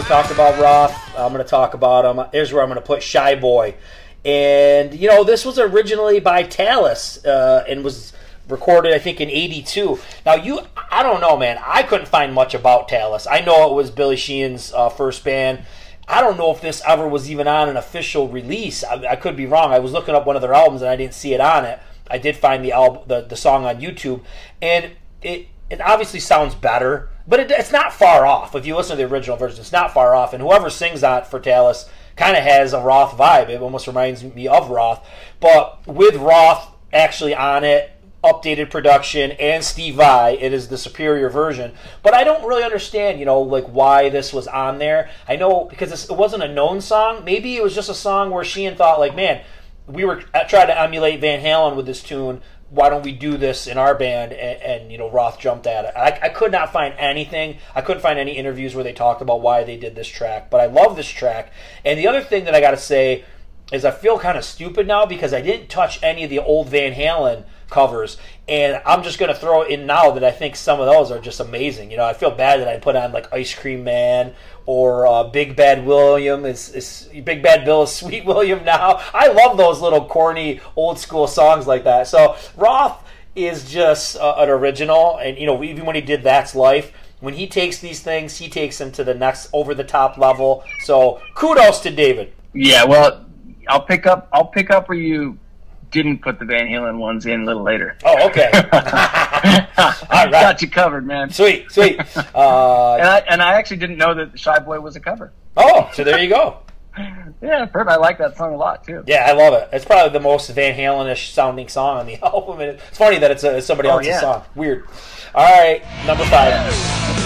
Speaker 2: talked about Roth. I'm going to talk about him. Here's where I'm going to put Shy Boy. And, you know, this was originally by Talis and was recorded, I think, in 82. Now, I don't know, man. I couldn't find much about Talis. I know it was Billy Sheehan's first band. I don't know if this ever was even on an official release. I could be wrong. I was looking up one of their albums and I didn't see it on it. I did find the song on YouTube. And it obviously sounds better, but it's not far off. If you listen to the original version, it's not far off. And whoever sings that for Talis kind of has a Roth vibe. It almost reminds me of Roth. But with Roth actually on it, updated production, and Steve Vai, it is the superior version. But I don't really understand, like why this was on there. I know because it wasn't a known song. Maybe it was just a song where Sheehan thought, like, man, we were trying to emulate Van Halen with this tune. Why don't we do this in our band? And Roth jumped at it. I could not find anything. I couldn't find any interviews where they talked about why they did this track. But I love this track. And the other thing that I got to say is I feel kind of stupid now because I didn't touch any of the old Van Halen covers, and I'm just going to throw it in now that I think some of those are just amazing. I feel bad that I put on like Ice Cream Man or Big Bad William is Big Bad Bill is Sweet William now. I love those little corny old school songs like that. So Roth is just an original, and even when he did That's Life, when he takes these things, he takes them to the next over the top level. So kudos to David.
Speaker 3: Yeah, well, I'll pick up where you didn't put the Van Halen ones in a little later.
Speaker 2: Oh, okay. All right.
Speaker 3: Got you covered, man.
Speaker 2: Sweet.
Speaker 3: And I actually didn't know that Shy Boy was a cover.
Speaker 2: Oh, so there you go.
Speaker 3: Yeah, perfect. I like that song a lot, too.
Speaker 2: Yeah, I love it. It's probably the most Van Halen-ish sounding song on the album. And it's funny that it's somebody else's song. Weird. All right, number 5.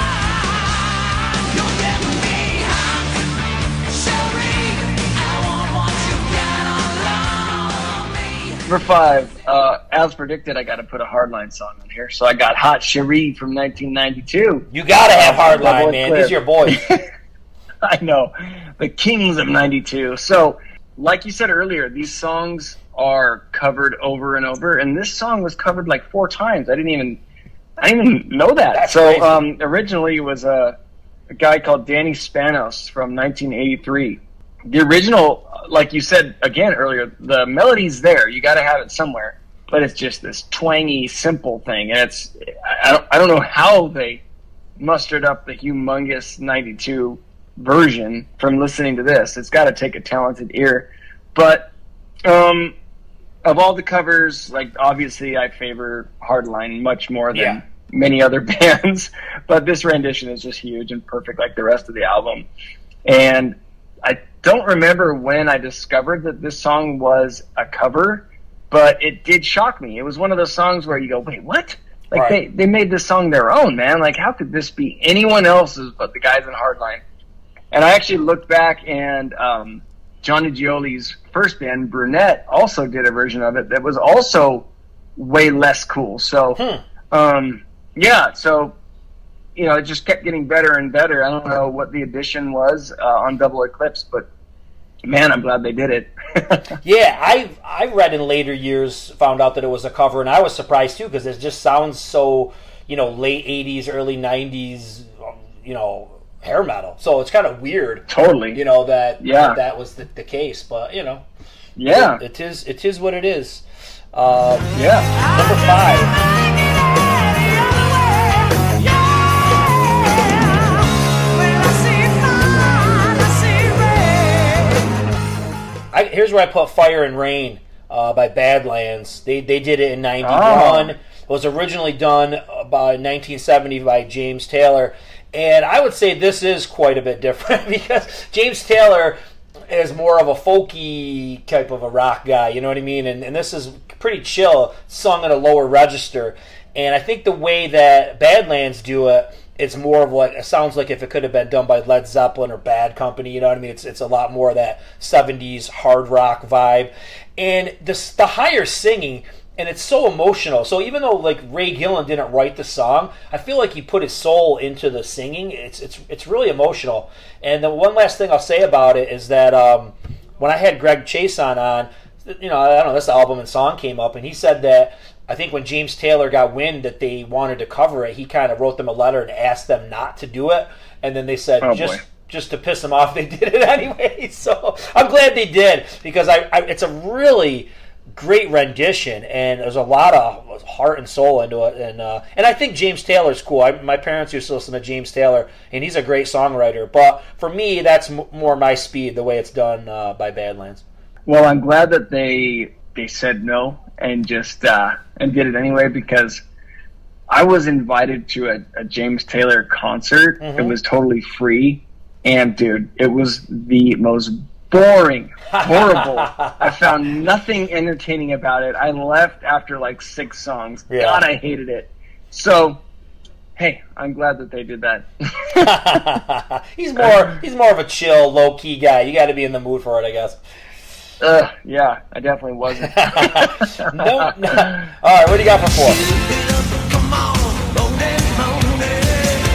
Speaker 3: Number 5, as predicted, I got to put a Hardline song on here. So I got Hot Cherie from 1992.
Speaker 2: You got to have Hardline, man. These are your boys.
Speaker 3: I know. The Kings of 92. So, like you said earlier, these songs are covered over and over. And this song was covered like 4 times. I didn't even know that.
Speaker 2: That's
Speaker 3: so
Speaker 2: crazy.
Speaker 3: Originally it was a guy called Danny Spanos from 1983. The original, like you said again earlier, the melody's there. You got to have it somewhere, but it's just this twangy, simple thing, and I don't know how they mustered up the humongous '92 version from listening to this. It's got to take a talented ear, but of all the covers, like obviously I favor Hardline much more than many other bands, but this rendition is just huge and perfect, like the rest of the album, and I don't remember when I discovered that this song was a cover, but it did shock me. It was one of those songs where you go, wait, what? Like
Speaker 2: right.
Speaker 3: they made this song their own, man. Like how could this be anyone else's but the guys in Hardline? And I actually looked back and Johnny Gioli's first band, Brunette, also did a version of it that was also way less cool. So, so it just kept getting better and better. I don't know what the addition was on Double Eclipse, but man, I'm glad they did it.
Speaker 2: Yeah, I read in later years, found out that it was a cover, and I was surprised too because it just sounds so, late 80s, early 90s, hair metal. So it's kind of weird.
Speaker 3: Totally.
Speaker 2: That was the case, but
Speaker 3: yeah,
Speaker 2: it is what it is.
Speaker 3: Number
Speaker 2: 5. Here's where I put Fire and Rain by Badlands. They did it in 91. It was originally done by 1970 by James Taylor. And I would say this is quite a bit different because James Taylor is more of a folky type of a rock guy, you know what I mean? And this is pretty chill, sung in a lower register. And I think the way that Badlands do it, it's more of what it sounds like if it could have been done by Led Zeppelin or Bad Company, you know what I mean? It's a lot more of that 70s hard rock vibe. And the higher singing, and it's so emotional. So even though like Ray Gillen didn't write the song, I feel like he put his soul into the singing. It's really emotional. And the one last thing I'll say about it is that when I had Greg Chase on, I don't know, this album and song came up, and he said that I think when James Taylor got wind that they wanted to cover it, he kind of wrote them a letter and asked them not to do it. And then they said, just to piss them off, they did it anyway. So I'm glad they did, because it's a really great rendition, and there's a lot of heart and soul into it, and I think James Taylor's cool. My parents used to listen to James Taylor, and he's a great songwriter. But for me, that's more my speed, the way it's done by Badlands.
Speaker 3: Well, I'm glad that they said no and just and did it anyway, because I was invited to a James Taylor concert.
Speaker 2: Mm-hmm.
Speaker 3: It was totally free, and dude, it was the most boring, horrible. I found nothing entertaining about it. I left after like 6 songs.
Speaker 2: Yeah.
Speaker 3: God, I hated it. So, hey, I'm glad that they did that.
Speaker 2: He's more of a chill, low key guy. You got to be in the mood for it, I guess.
Speaker 3: Yeah, I definitely wasn't.
Speaker 2: No. All right, what do you got for 4?
Speaker 4: Come on, moaning, moaning.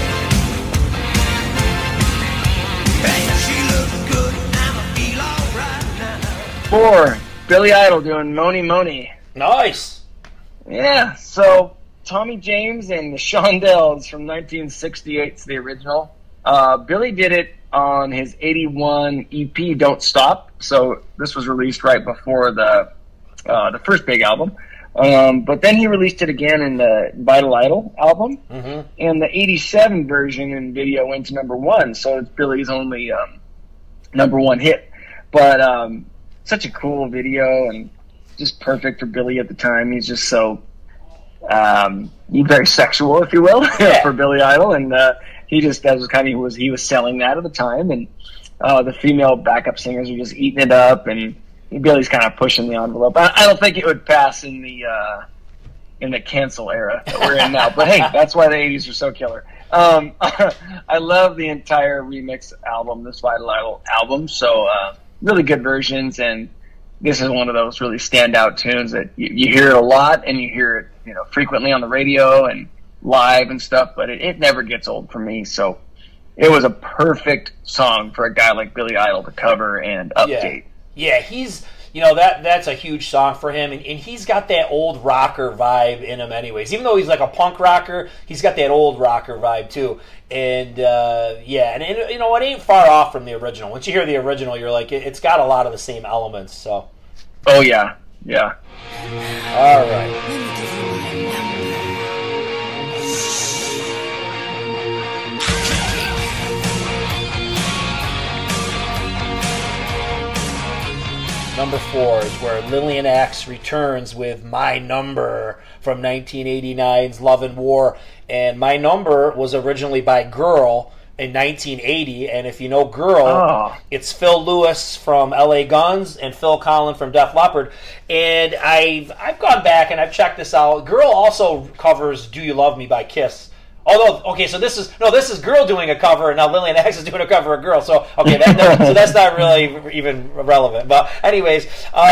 Speaker 4: Hey, she looks good, and I feel all right now.
Speaker 3: 4, Billy Idol doing Moni Moni.
Speaker 2: Nice.
Speaker 3: Yeah, so Tommy James and the Shondells from 1968 is the original. Billy did it on his 81 EP, Don't Stop. So this was released right before the first big album. But then he released it again in the Vital Idol album.
Speaker 2: Mm-hmm.
Speaker 3: And the 87 version and video went to #1. So it's Billy's only #1 hit. But such a cool video, and just perfect for Billy at the time. He's just so very sexual, if you will,
Speaker 2: Yeah.
Speaker 3: for Billy Idol, and that was kind of he was selling that at the time, and the female backup singers were just eating it up, and Billy's kind of pushing the envelope. I don't think it would pass in the cancel era that we're in now, but hey, that's why the 80s were so killer. I love the entire remix album, this Vital Idol album. So really good versions, and this is one of those really standout tunes that you hear it a lot, and you hear it frequently on the radio and live and stuff, but it never gets old for me. So it was a perfect song for a guy like Billy Idol to cover and update.
Speaker 2: Yeah, he's that's a huge song for him, and he's got that old rocker vibe in him anyways. Even though he's like a punk rocker, he's got that old rocker vibe too. And it ain't far off from the original. Once you hear the original, you're like, it's got a lot of the same elements. So
Speaker 3: Oh yeah.
Speaker 2: all right. Number 4 is where Lillian Axe returns with My Number from 1989's Love and War. And My Number was originally by Girl in 1980. And if you know Girl, it's Phil Lewis from LA Guns and Phil Collin from Def Leppard. And I've gone back and I've checked this out. Girl also covers Do You Love Me by Kiss. Although, okay, so this is Girl doing a cover, and now Lillian Axe is doing a cover of Girl. So, okay, so that's not really even relevant. But anyways,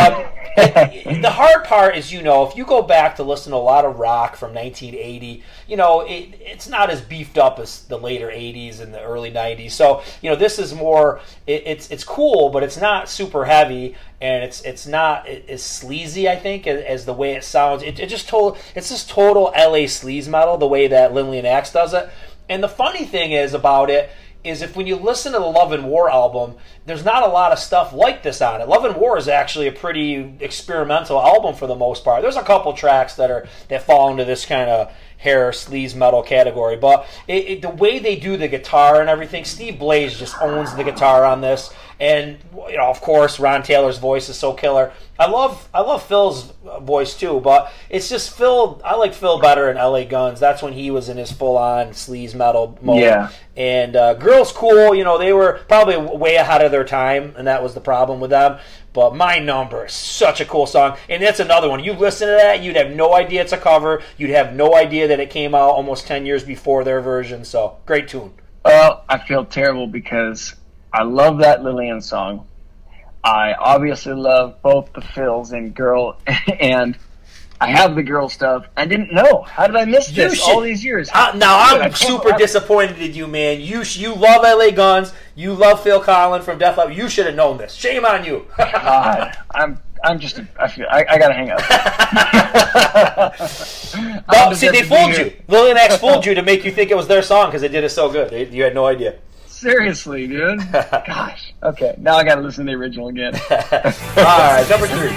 Speaker 2: the hard part is, if you go back to listen to a lot of rock from 1980, it's not as beefed up as the later 80s and the early 90s. So, this is more, it's cool, but it's not super heavy, and it's not as sleazy, I think, as the way it sounds. It's just total LA sleaze metal, the way that Lillian Axe does it. And the funny thing is about it is if when you listen to the Love and War album, there's not a lot of stuff like this on it. Love and War is actually a pretty experimental album for the most part. There's a couple tracks that fall into this kind of hair sleaze metal category, but the way they do the guitar and everything, Steve Blaze just owns the guitar on this. And of course, Ron Taylor's voice is so killer. I love Phil's voice too, but it's just Phil. I like Phil better in LA Guns. That's when he was in his full-on sleaze metal mode.
Speaker 3: Yeah.
Speaker 2: And Girl's cool. They were probably way ahead of their time, and that was the problem with them. But My Number is such a cool song, and that's another one. You listen to that, you'd have no idea it's a cover. You'd have no idea that it came out almost 10 years before their version. So great tune.
Speaker 3: Well, I feel terrible because I love that Lillian song. I obviously love both the Phils and Girl, and I have the Girl stuff. I didn't know. How did I miss this all these years?
Speaker 2: Now I'm super disappointed in you, man. You love LA Guns. You love Phil Collin from Def Leppard. You should have known this. Shame on you.
Speaker 3: God, I'm just. I gotta hang up.
Speaker 2: Well, see, they fooled you. Lillian Axe fooled you to make you think it was their song because they did it so good. You had no idea.
Speaker 3: Seriously, dude. Gosh. Okay, now I gotta listen to the original again.
Speaker 2: All right, number 3.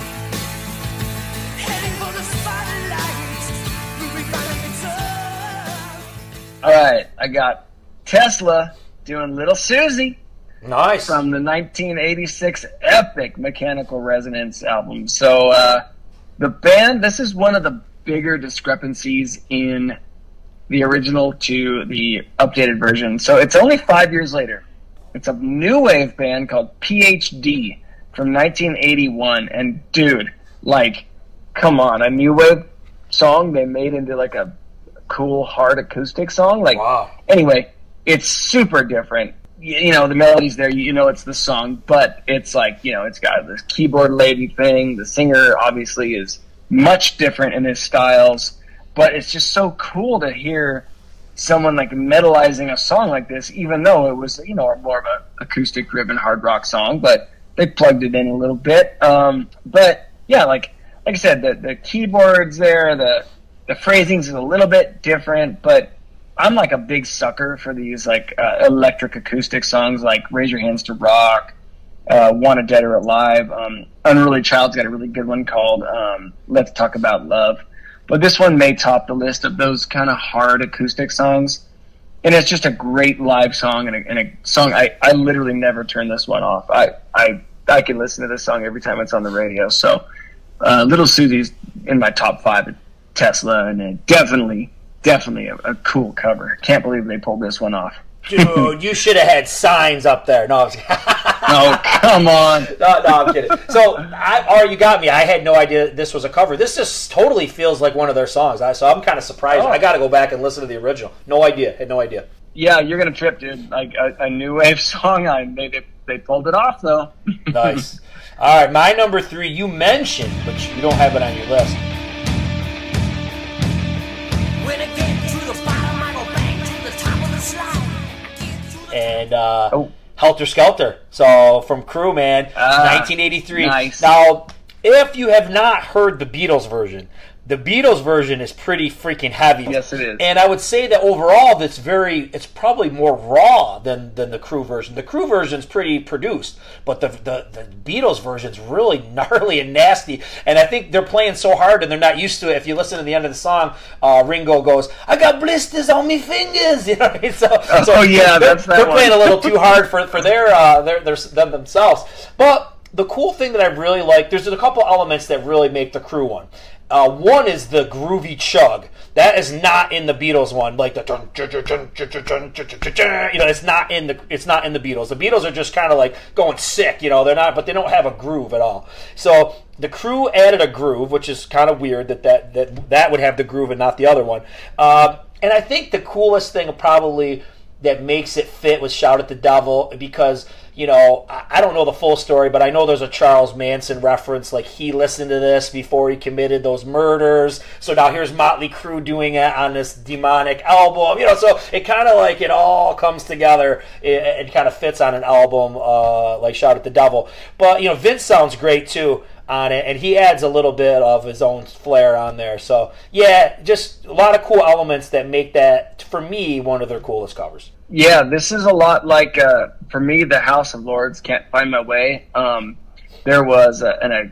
Speaker 4: Heading for the spotlight. We gotta be tough.
Speaker 3: All right, I got Tesla doing Little Susie
Speaker 2: Nice.
Speaker 3: from the 1986 epic Mechanical Resonance album. So the band, this is one of the bigger discrepancies in the original to the updated version. So it's only 5 years later. It's a new wave band called PhD from 1981. And dude, like, come on, a new wave song they made into like a cool hard acoustic song. Like,
Speaker 2: Wow.
Speaker 3: Anyway, it's super different. You know, the melody's there, you know it's the song, but it's like, you know, it's got this keyboard laden thing. The singer obviously is much different in his styles, but it's just so cool to hear someone like metalizing a song like this, even though it was, you know, more of a acoustic driven hard rock song, but they plugged it in a little bit. But yeah, like I said, the keyboards there, the phrasings is a little bit different, but I'm like a big sucker for these like electric acoustic songs like Raise Your Hands to Rock, Wanted Dead or Alive. Unruly Child's got a really good one called Let's Talk About Love. But this one may top the list of those kind of hard acoustic songs. And it's just a great live song and a song I literally never turn this one off. I can listen to this song every time it's on the radio. So Little Susie's in my top 5 at Tesla, and definitely a cool cover. Can't believe they pulled this one off.
Speaker 2: Dude, you should have had signs up there. No,
Speaker 3: Oh, come on.
Speaker 2: no, I'm kidding. So, you got me. I had no idea this was a cover. This just totally feels like one of their songs. So I'm kind of surprised.
Speaker 3: Oh.
Speaker 2: I got to go back and listen to the original. No idea. Had no idea.
Speaker 3: Yeah, you're going to trip, dude. Like a new wave song. They pulled it off, though.
Speaker 2: Nice. All right, my number 3 you mentioned, but you don't have it on your list.
Speaker 4: When I get to the bottom, I go back to the top of the slide. Get to the
Speaker 2: And Helter Skelter. So from Crew, man, 1983.
Speaker 3: Nice.
Speaker 2: Now, if you have not heard the Beatles version, the Beatles version is pretty freaking heavy.
Speaker 3: Yes, it is.
Speaker 2: And I would say that overall, it's probably more raw than the Crew version. The Crew version's pretty produced, but the Beatles version's really gnarly and nasty. And I think they're playing so hard and they're not used to it. If you listen to the end of the song, Ringo goes, "I got blisters on me fingers." You know what I mean? So
Speaker 3: yeah,
Speaker 2: they're
Speaker 3: that
Speaker 2: playing
Speaker 3: one.
Speaker 2: a little too hard for them themselves. But the cool thing that I really like, there's a couple elements that really make the Crew one. One is the groovy chug. That is not in the Beatles one. Like the it's not in the Beatles. The Beatles are just kind of like going sick, but they don't have a groove at all. So the Crew added a groove, which is kind of weird that would have the groove and not the other one. And I think the coolest thing probably that makes it fit with Shout at the Devil, because I don't know the full story, but I know there's a Charles Manson reference, like he listened to this before he committed those murders, so now here's Motley Crue doing it on this demonic album, so it kind of like it all comes together. It kind of fits on an album like Shout at the Devil. But Vince sounds great too on it, and he adds a little bit of his own flair on there. So yeah, just a lot of cool elements that make that, for me, one of their coolest covers.
Speaker 3: Yeah, this is a lot like, for me, the House of Lords, Can't Find My Way. There was an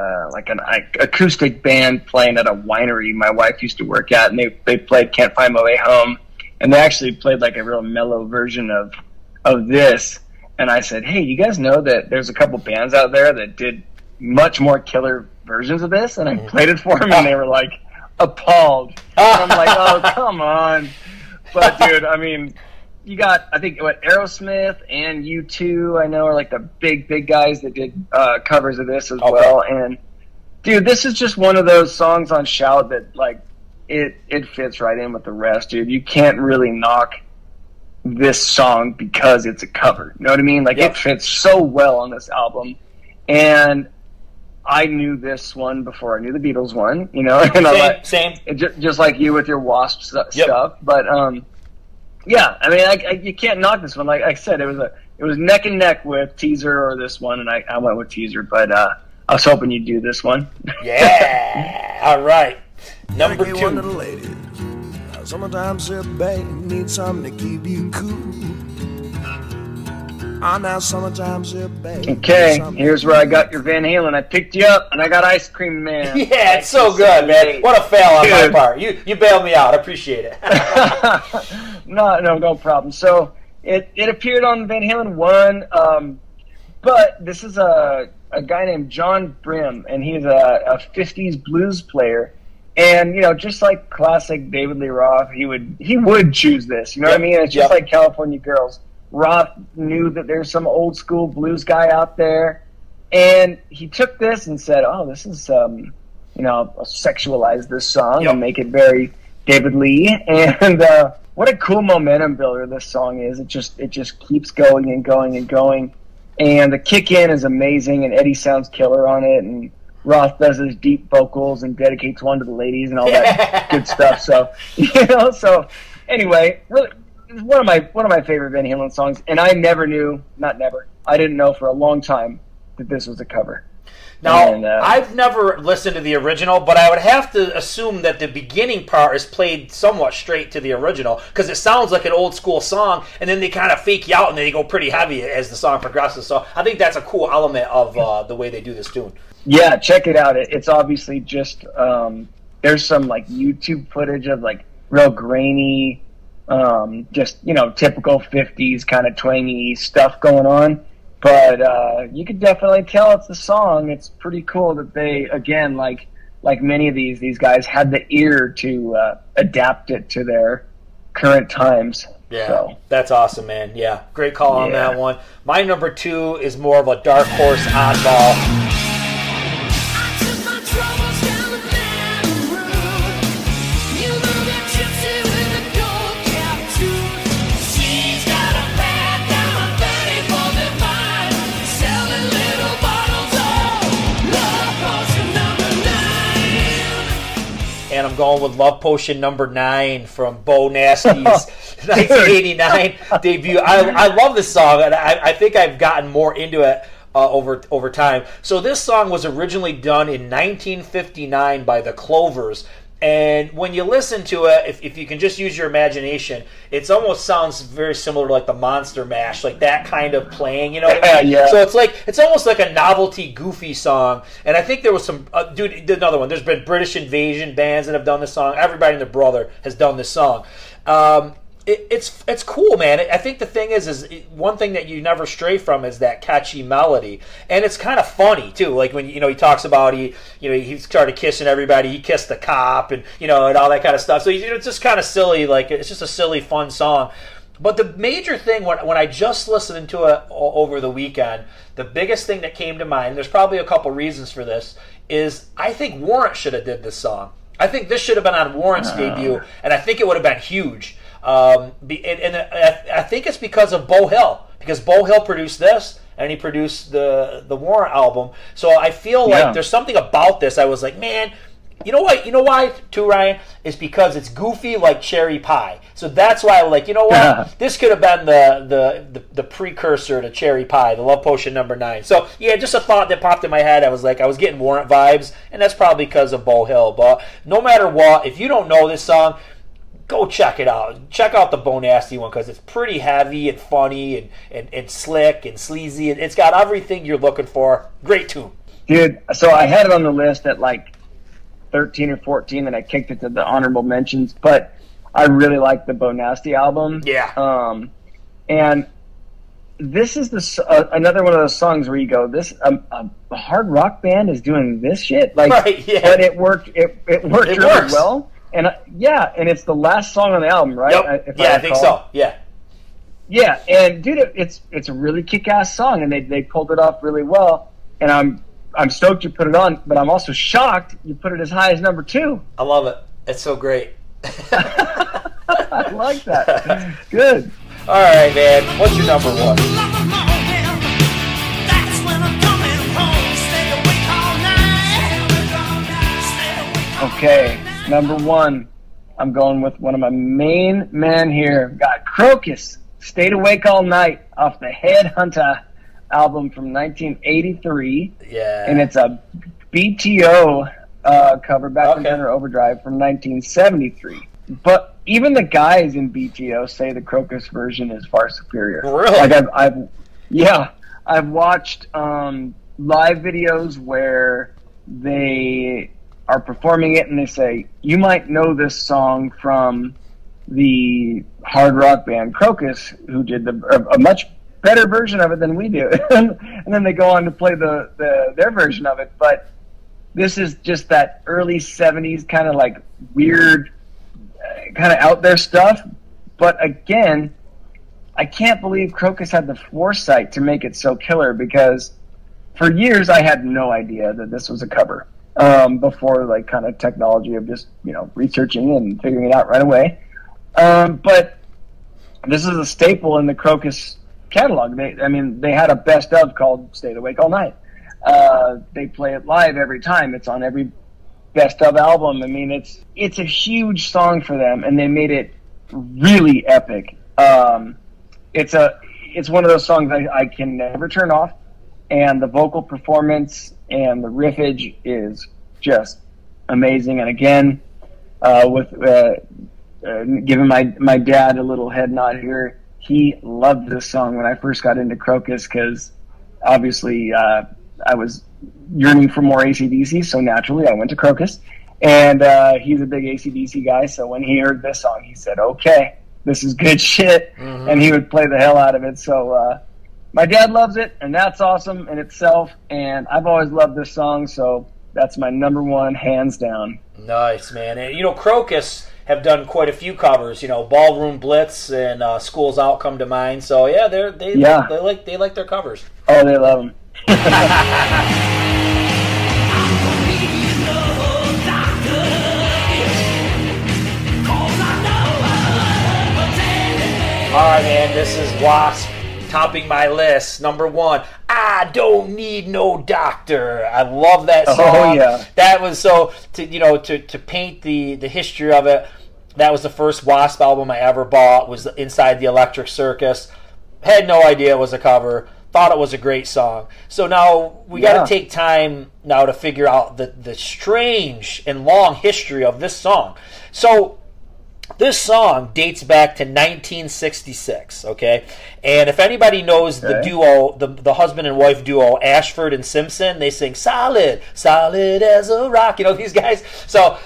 Speaker 3: acoustic band playing at a winery my wife used to work at, and they played Can't Find My Way Home, and they actually played like a real mellow version of this. And I said, hey, you guys know that there's a couple bands out there that did much more killer versions of this? And I played it for them, and they were like appalled. And I'm like, oh, come on. But dude, I mean, you got, I think, Aerosmith and U2, I know, are like the big guys that did covers of this as well. And dude, this is just one of those songs on Shout that like it fits right in with the rest, dude. You can't really knock this song because it's a cover. You know what I mean? Like, it fits so well on this album. And I knew this one before I knew the Beatles one, and
Speaker 2: Same.
Speaker 3: Just like you with your Wasp stuff. But yeah, I mean, you can't knock this one. Like I said, it was neck and neck with Teaser or this one, and I went with Teaser. But I was hoping you'd do this one.
Speaker 2: Yeah. All right. Number 2.
Speaker 5: One of the ladies. Sometimes sit back and need something to keep you cool. Ah, now summertime's here, baby.
Speaker 3: Okay, here's where I got your Van Halen. I picked you up, and I got Ice Cream Man.
Speaker 2: Yeah, it's so good, man. What a fail on my
Speaker 3: Dude.
Speaker 2: part. You bailed me out. I appreciate it.
Speaker 3: No problem. So it appeared on Van Halen 1, but this is a guy named John Brim, and he's a 50s blues player. And, you know, just like classic David Lee Roth, he would choose this. You know what I mean? It's just like California Girls. Roth knew that there's some old school blues guy out there, and he took this and said, "Oh, this is you know, I'll sexualize this song and make it very David Lee." And what a cool momentum builder this song is. It just keeps going and going and going, and the kick in is amazing, and Eddie sounds killer on it, and Roth does his deep vocals and dedicates one to the ladies and all that good stuff. So, you know, so anyway, really. One of my favorite Van Halen songs, and I didn't know for a long time that this was a cover.
Speaker 2: Now,
Speaker 3: And,
Speaker 2: I've never listened to the original, but I would have to assume that the beginning part is played somewhat straight to the original, because it sounds like an old school song, and then they kind of fake you out, and then they go pretty heavy as the song progresses. So I think that's a cool element of the way they do this tune.
Speaker 3: Yeah, check it out. It's obviously just there's some like YouTube footage of like real grainy, just, you know, typical 50s kind of twangy stuff going on. But you could definitely tell it's the song. It's pretty cool that they, again, like many of these guys had the ear to adapt it to their current times.
Speaker 2: Yeah,
Speaker 3: So,
Speaker 2: that's awesome, man. Yeah, great call on
Speaker 3: Yeah.
Speaker 2: that one. My number 2 is more of a dark horse oddball.
Speaker 4: I took my troubles down the Baton Rouge. You know that gypsy with a gold cap tooth. She's got a bag down a 34 divine, selling little bottles of love potion number 9.
Speaker 2: And I'm going with Love Potion number 9 from Bo Nasty's 1989 debut. I love this song, and I think I've gotten more into it over time. So this song was originally done in 1959 by the Clovers. And when you listen to it, if you can just use your imagination, it almost sounds very similar to like the Monster Mash, like that kind of playing, you know what I mean?
Speaker 3: Yeah.
Speaker 2: So it's almost like a novelty, goofy song. And I think there was some, another one. There's been British Invasion bands that have done this song. Everybody and their brother has done this song. It's cool, man. I think the thing is one thing that you never stray from is that catchy melody, and it's kind of funny too. Like when he talks about he started kissing everybody, he kissed the cop, and and all that kind of stuff. So it's just kind of silly. Like it's just a silly, fun song. But the major thing when I just listened to it over the weekend, the biggest thing that came to mind, and there's probably a couple reasons for this, is I think Warrant should have did this song. I think this should have been on Warrant's debut, and I think it would have been huge. And I think it's because of Beau Hill, because Beau Hill produced this, and he produced the Warrant album. So I feel like there's something about this. I was like, man, you know what? You know why too, Ryan? Is because it's goofy like cherry pie. So that's why I'm like, you know what? This could have been the precursor to cherry pie, the Love Potion number 9. So yeah, just a thought that popped in my head. I was getting Warrant vibes, and that's probably because of Beau Hill. But no matter what, if you don't know this song, go check it out. Check out the Bo Nasty one, because it's pretty heavy and funny and slick and sleazy. It's got everything you're looking for. Great tune.
Speaker 3: dude, so I had it on the list at like 13 or 14, and I kicked it to the honorable mentions, but I really like the Bo Nasty album.
Speaker 2: Yeah.
Speaker 3: And this is another one of those songs where you go, this a hard rock band is doing this shit, like,
Speaker 2: right, yeah.
Speaker 3: But it worked. It worked really
Speaker 2: works.
Speaker 3: well. And and it's the last song on the album, right?
Speaker 2: Yep. I think so. Yeah.
Speaker 3: Yeah, and dude, it's a really kick-ass song, and they pulled it off really well. And I'm stoked you put it on, but I'm also shocked you put it as high as number 2.
Speaker 2: I love it. It's so great.
Speaker 3: I like that. Good.
Speaker 2: All right, man. What's your number 1?
Speaker 3: Okay, number 1. I'm going with one of my main men here. Got Crocus, Stayed Awake All Night, off the Headhunter album from 1983.
Speaker 2: Yeah.
Speaker 3: And it's a BTO cover, Back from Thunder Overdrive, from 1973. But even the guys in BTO say the Crocus version is far superior.
Speaker 2: Really?
Speaker 3: Like Yeah, I've watched live videos where they are performing it and they say, you might know this song from the hard rock band Crocus, who did a much better version of it than we do. And then they go on to play their version of it. But this is just that early 70s kind of like weird, kind of out there stuff. But again, I can't believe Crocus had the foresight to make it so killer, because for years I had no idea that this was a cover before like kind of technology of just, researching and figuring it out right away. But this is a staple in the Crocus catalog. They had a best of called Stayed Awake All Night. They play it live every time. It's on every best of album. I mean, it's a huge song for them, and they made it really epic. It's one of those songs I can never turn off, and the vocal performance and the riffage is just amazing. And again, with giving my dad a little head nod here, he loved this song when I first got into Crocus, because obviously I was yearning for more AC/DC, so naturally I went to Crocus, and he's a big AC/DC guy, so when he heard this song, he said, okay, this is good shit, and he would play the hell out of it. So my dad loves it, and that's awesome in itself, and I've always loved this song, so that's my number one, hands down.
Speaker 2: Nice, man. And, Crocus have done quite a few covers. Ballroom Blitz and School's Out come to mind. So, yeah, they like their covers.
Speaker 3: Oh, they love them.
Speaker 2: All right, man, this is Wasp topping my list. Number 1, I Don't Need No Doctor. I love that song.
Speaker 3: Oh, yeah.
Speaker 2: That was so, to paint the history of it, that was the first Wasp album I ever bought, was Inside the Electric Circus. Had no idea it was a cover. Thought it was a great song. So now we got to take time now to figure out the strange and long history of this song. So this song dates back to 1966, okay? And if anybody knows the duo, the husband and wife duo, Ashford and Simpson, they sing Solid, Solid as a Rock, these guys. So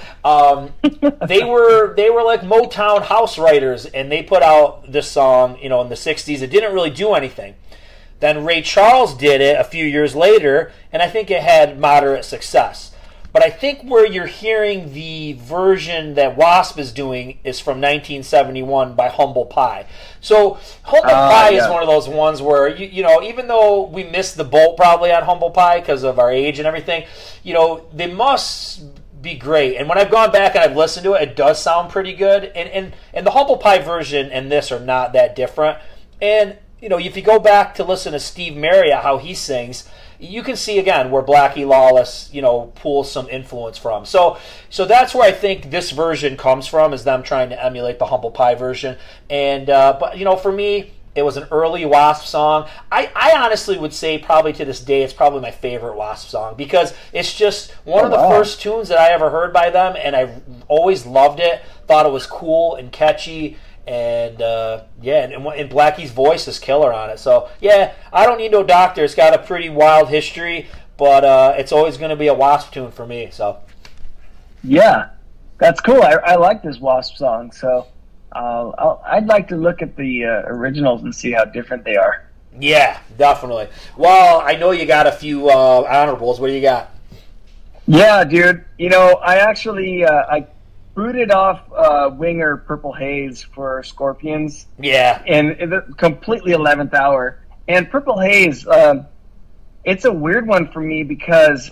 Speaker 2: they were like Motown house writers, and they put out this song, in the 60s. It didn't really do anything. Then Ray Charles did it a few years later, and I think it had moderate success. But I think where you're hearing the version that Wasp is doing is from 1971 by Humble Pie. So Humble Pie is one of those ones where, even though we missed the boat probably on Humble Pie because of our age and everything, they must be great. And when I've gone back and I've listened to it, it does sound pretty good. And the Humble Pie version and this are not that different. And, if you go back to listen to Steve Marriott, how he sings, you can see again where Blackie Lawless, pulls some influence from. So that's where I think this version comes from, is them trying to emulate the Humble Pie version. And but for me, it was an early Wasp song. I honestly would say probably to this day it's probably my favorite Wasp song, because it's just one of the first tunes that I ever heard by them, and I always loved it. Thought it was cool and catchy. And and Blackie's voice is killer on it. So yeah, I Don't Need No Doctor. It's got a pretty wild history, but it's always going to be a Wasp tune for me. So
Speaker 3: yeah, that's cool. I like this Wasp song. So I'd like to look at the originals and see how different they are.
Speaker 2: Yeah, definitely. Well, I know you got a few honorables. What do you got?
Speaker 3: Yeah, dude. I actually I booted off Winger Purple Haze for Scorpions.
Speaker 2: Yeah.
Speaker 3: And completely 11th hour. And Purple Haze, it's a weird one for me because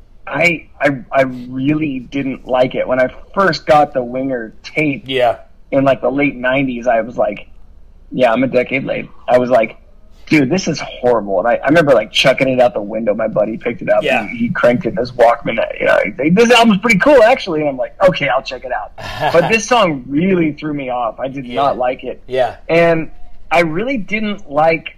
Speaker 3: I really didn't like it. When I first got the Winger tape in like the late 90s, I was like, yeah, I'm a decade late. I was like, dude, this is horrible. And I remember like chucking it out the window. My buddy picked it up and he cranked it in his Walkman. This album's pretty cool actually. And I'm like, okay, I'll check it out. But this song really threw me off. I did not like it.
Speaker 2: Yeah.
Speaker 3: And I really didn't like,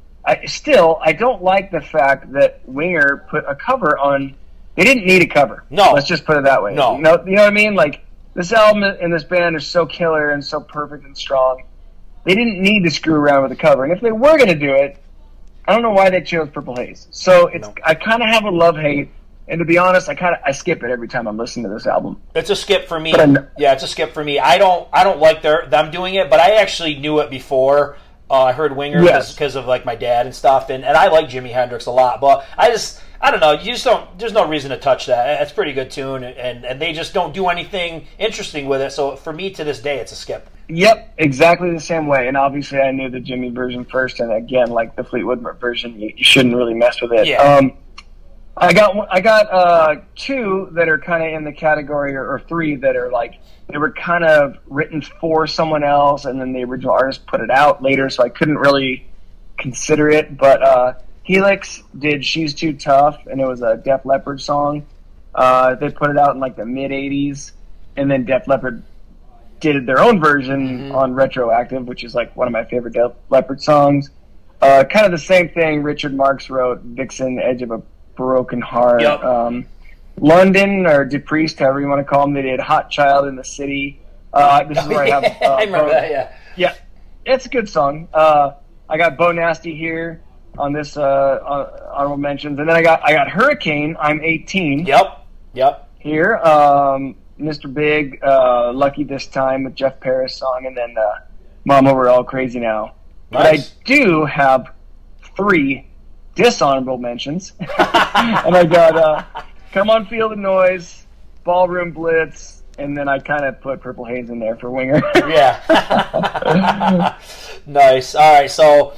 Speaker 3: I don't like the fact that Winger put a cover on. They didn't need a cover.
Speaker 2: No.
Speaker 3: Let's just put it that way.
Speaker 2: No.
Speaker 3: You know what I mean? Like, this album and this band are so killer and so perfect and strong. They didn't need to screw around with the cover. And if they were going to do it, I don't know why they chose Purple Haze. So I kind of have a love-hate, and to be honest, I skip it every time I'm listening to this album.
Speaker 2: It's a skip for me.
Speaker 3: But
Speaker 2: Yeah, it's a skip for me. I don't like them doing it, but I actually knew it before. I heard Winger
Speaker 3: Yes.
Speaker 2: because of like my dad and stuff, and I like Jimi Hendrix a lot, but I don't know. You just don't. There's no reason to touch that. It's a pretty good tune, and they just don't do anything interesting with it. So for me, to this day, it's a skip.
Speaker 3: Yep, exactly the same way. And obviously, I knew the Jimmy version first, and again, like the Fleetwood version, you shouldn't really mess with it.
Speaker 2: Yeah.
Speaker 3: I got two that are kind of in the category, or three that are like they were kind of written for someone else, and then the original artist put it out later, so I couldn't really consider it. But Helix did "She's Too Tough," and it was a Def Leppard song. They put it out in like the mid '80s, and then Def Leppard did their own version on Retroactive, which is like one of my favorite Def Leppard songs. Kind of the same thing. Richard Marx wrote "Vixen, Edge of a Broken Heart."
Speaker 2: Yep.
Speaker 3: London, or DePriest, however you want to call them, they did "Hot Child in the City." This is where I have.
Speaker 2: I remember that. Yeah.
Speaker 3: Yeah, it's a good song. I got Bo Nasty here on this honorable mentions, and then I got Hurricane. I'm 18.
Speaker 2: Yep.
Speaker 3: Here, Mr. Big, Lucky This Time with Jeff Paris song, and then Mama We're All Crazy Now. But I do have 3 dishonorable mentions, and I got Come On Feel the Noise, Ballroom Blitz, and then I kind of put Purple Haze in there for Winger.
Speaker 2: Yeah. Nice. All right. So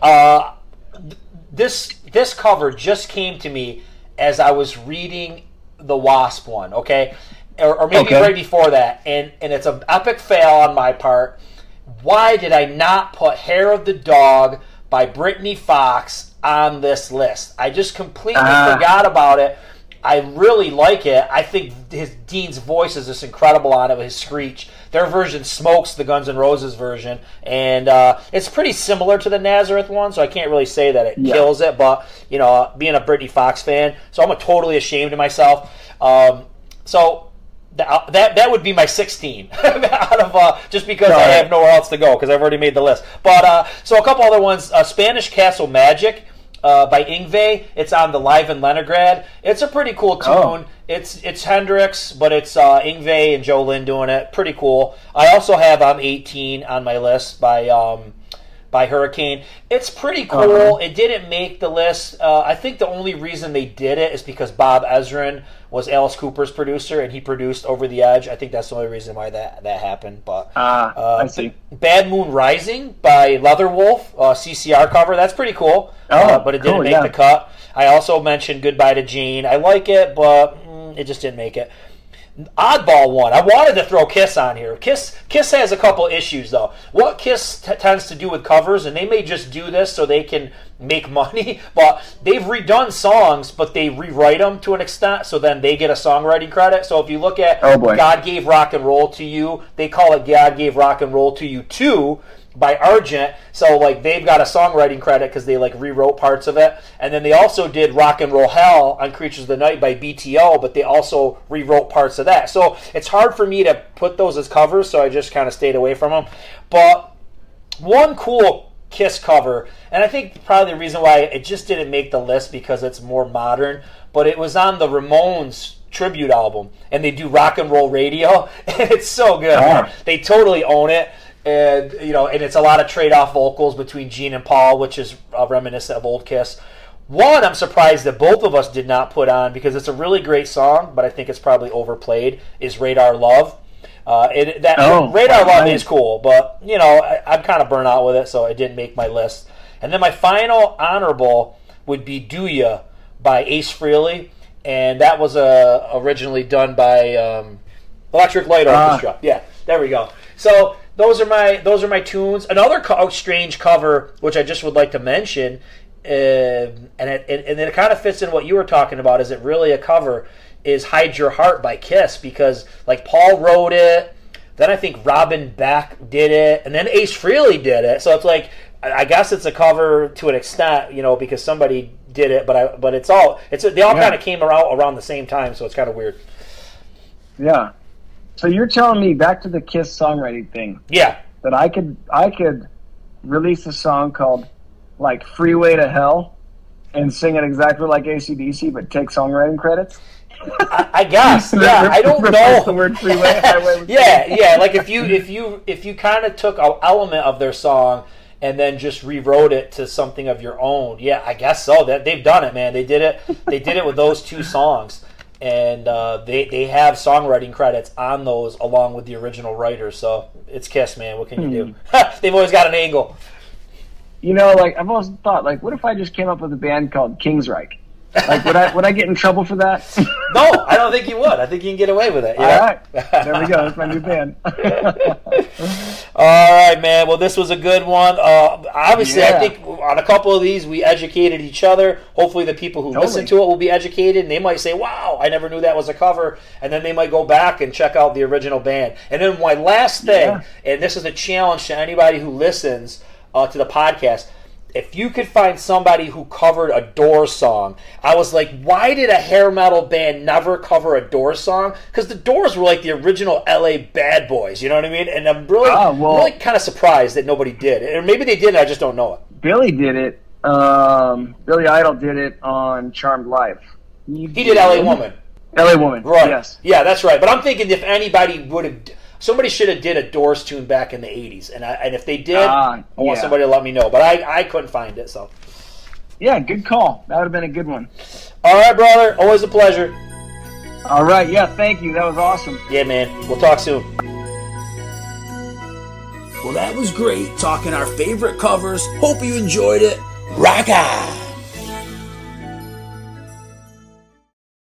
Speaker 2: this cover just came to me as I was reading the Wasp one. Okay. Or maybe right before that, and it's an epic fail on my part. Why did I not put Hair of the Dog by Brittany Fox on this list? I just completely forgot about it. I really like it. I think Dean's voice is just incredible on it with his screech. Their version smokes the Guns N' Roses version, and it's pretty similar to the Nazareth one, so I can't really say that it kills it, but, you know, being a Brittany Fox fan, so I'm totally ashamed of myself. So that would be my 16 out of just because I have nowhere else to go because I've already made the list. But so a couple other ones: Spanish Castle Magic by Yngwie. It's on the Live in Leningrad. It's a pretty cool tune. It's Hendrix, but it's Yngwie and Joe Lynn doing it. Pretty cool. I also have I'm 18 on my list by Hurricane. It's pretty cool. It didn't make the list. I think the only reason they did it is because Bob Ezrin was Alice Cooper's producer, and he produced Over the Edge. I think that's the only reason why that happened. But
Speaker 3: I see.
Speaker 2: Bad Moon Rising by Leatherwolf, CCR cover. That's pretty cool, but it didn't make the cut. I also mentioned Goodbye to Jane. I like it, but it just didn't make it. Oddball one. I wanted to throw Kiss on here. Kiss has a couple issues, though. What Kiss tends to do with covers, and they may just do this so they can make money, but they've redone songs, but they rewrite them to an extent, so then they get a songwriting credit. So if you look at God Gave Rock and Roll to You, they call it God Gave Rock and Roll to You 2 by Argent. So like they've got a songwriting credit because they like rewrote parts of it. And then they also did Rock and Roll Hell on Creatures of the Night by BTO, but they also rewrote parts of that. So it's hard for me to put those as covers, so I just kind of stayed away from them. But one cool Kiss cover, and I think probably the reason why it just didn't make the list because it's more modern, but it was on the Ramones tribute album, and they do Rock and Roll Radio, and it's so good. They totally own it. And and it's a lot of trade-off vocals between Gene and Paul, which is reminiscent of old Kiss. One, I'm surprised that both of us did not put on because it's a really great song, but I think it's probably overplayed. Is Radar Love? Radar Love is cool, but I'm kind of burnt out with it, so it didn't make my list. And then my final honorable would be Do Ya by Ace Frehley, and that was originally done by Electric Light Orchestra. Yeah, there we go. So those are my tunes. Another strange cover, which I just would like to mention, and it kind of fits in what you were talking about. Is it really a cover? Is Hide Your Heart by Kiss, because like Paul wrote it, then I think Robin Beck did it, and then Ace Frehley did it. So it's like I guess it's a cover to an extent, because somebody did it, but they all kind of came around the same time, so it's kind of weird.
Speaker 3: Yeah. So you're telling me, back to the Kiss songwriting thing,
Speaker 2: yeah,
Speaker 3: that I could release a song called like Freeway to Hell and sing it exactly like AC/DC, but take songwriting credits?
Speaker 2: I guess. Yeah, I don't
Speaker 3: Replace the
Speaker 2: know.
Speaker 3: word freeway, highway with
Speaker 2: Yeah. Like if you kind of took an element of their song and then just rewrote it to something of your own. Yeah, I guess so. That they've done it, man. They did it. They did it with those two songs, and they have songwriting credits on those along with the original writers. So it's Kiss, man. What can you do? They've always got an angle.
Speaker 3: You know, like I've always thought, like, what if I just came up with a band called Kingsreich? Like, would I get in trouble for that?
Speaker 2: No, I don't think you would. I think you can get away with it.
Speaker 3: All right, there we go. That's my new band.
Speaker 2: All right, man. Well, this was a good one. Obviously, I
Speaker 3: Yeah.
Speaker 2: think on a couple of these, we educated each other. Hopefully, the people who listen to it will be educated, and they might say, wow, I never knew that was a cover. And then they might go back and check out the original band. And then my last thing,
Speaker 3: Yeah.
Speaker 2: and this is a challenge to anybody who listens to the podcast, if you could find somebody who covered a Doors song, I was like, why did a hair metal band never cover a Doors song? Because the Doors were like the original LA Bad Boys, you know what I mean? And I'm really, really kind of surprised that nobody did. Or maybe they did, I just don't know it.
Speaker 3: Billy did it. Billy Idol did it on Charmed Life.
Speaker 2: He did LA Woman.
Speaker 3: LA Woman,
Speaker 2: Right.
Speaker 3: yes.
Speaker 2: Yeah, that's right. But I'm thinking if anybody would have... Somebody should have did a Doors tune back in the 80s. And if they did, I want somebody to let me know. But I couldn't find it, so...
Speaker 3: Yeah, good call. That would have been a good one.
Speaker 2: All right, brother. Always a pleasure.
Speaker 3: All right, yeah, thank you. That was awesome.
Speaker 2: Yeah, man. We'll talk soon.
Speaker 1: Well, that was great talking our favorite covers. Hope you enjoyed it. Rock on!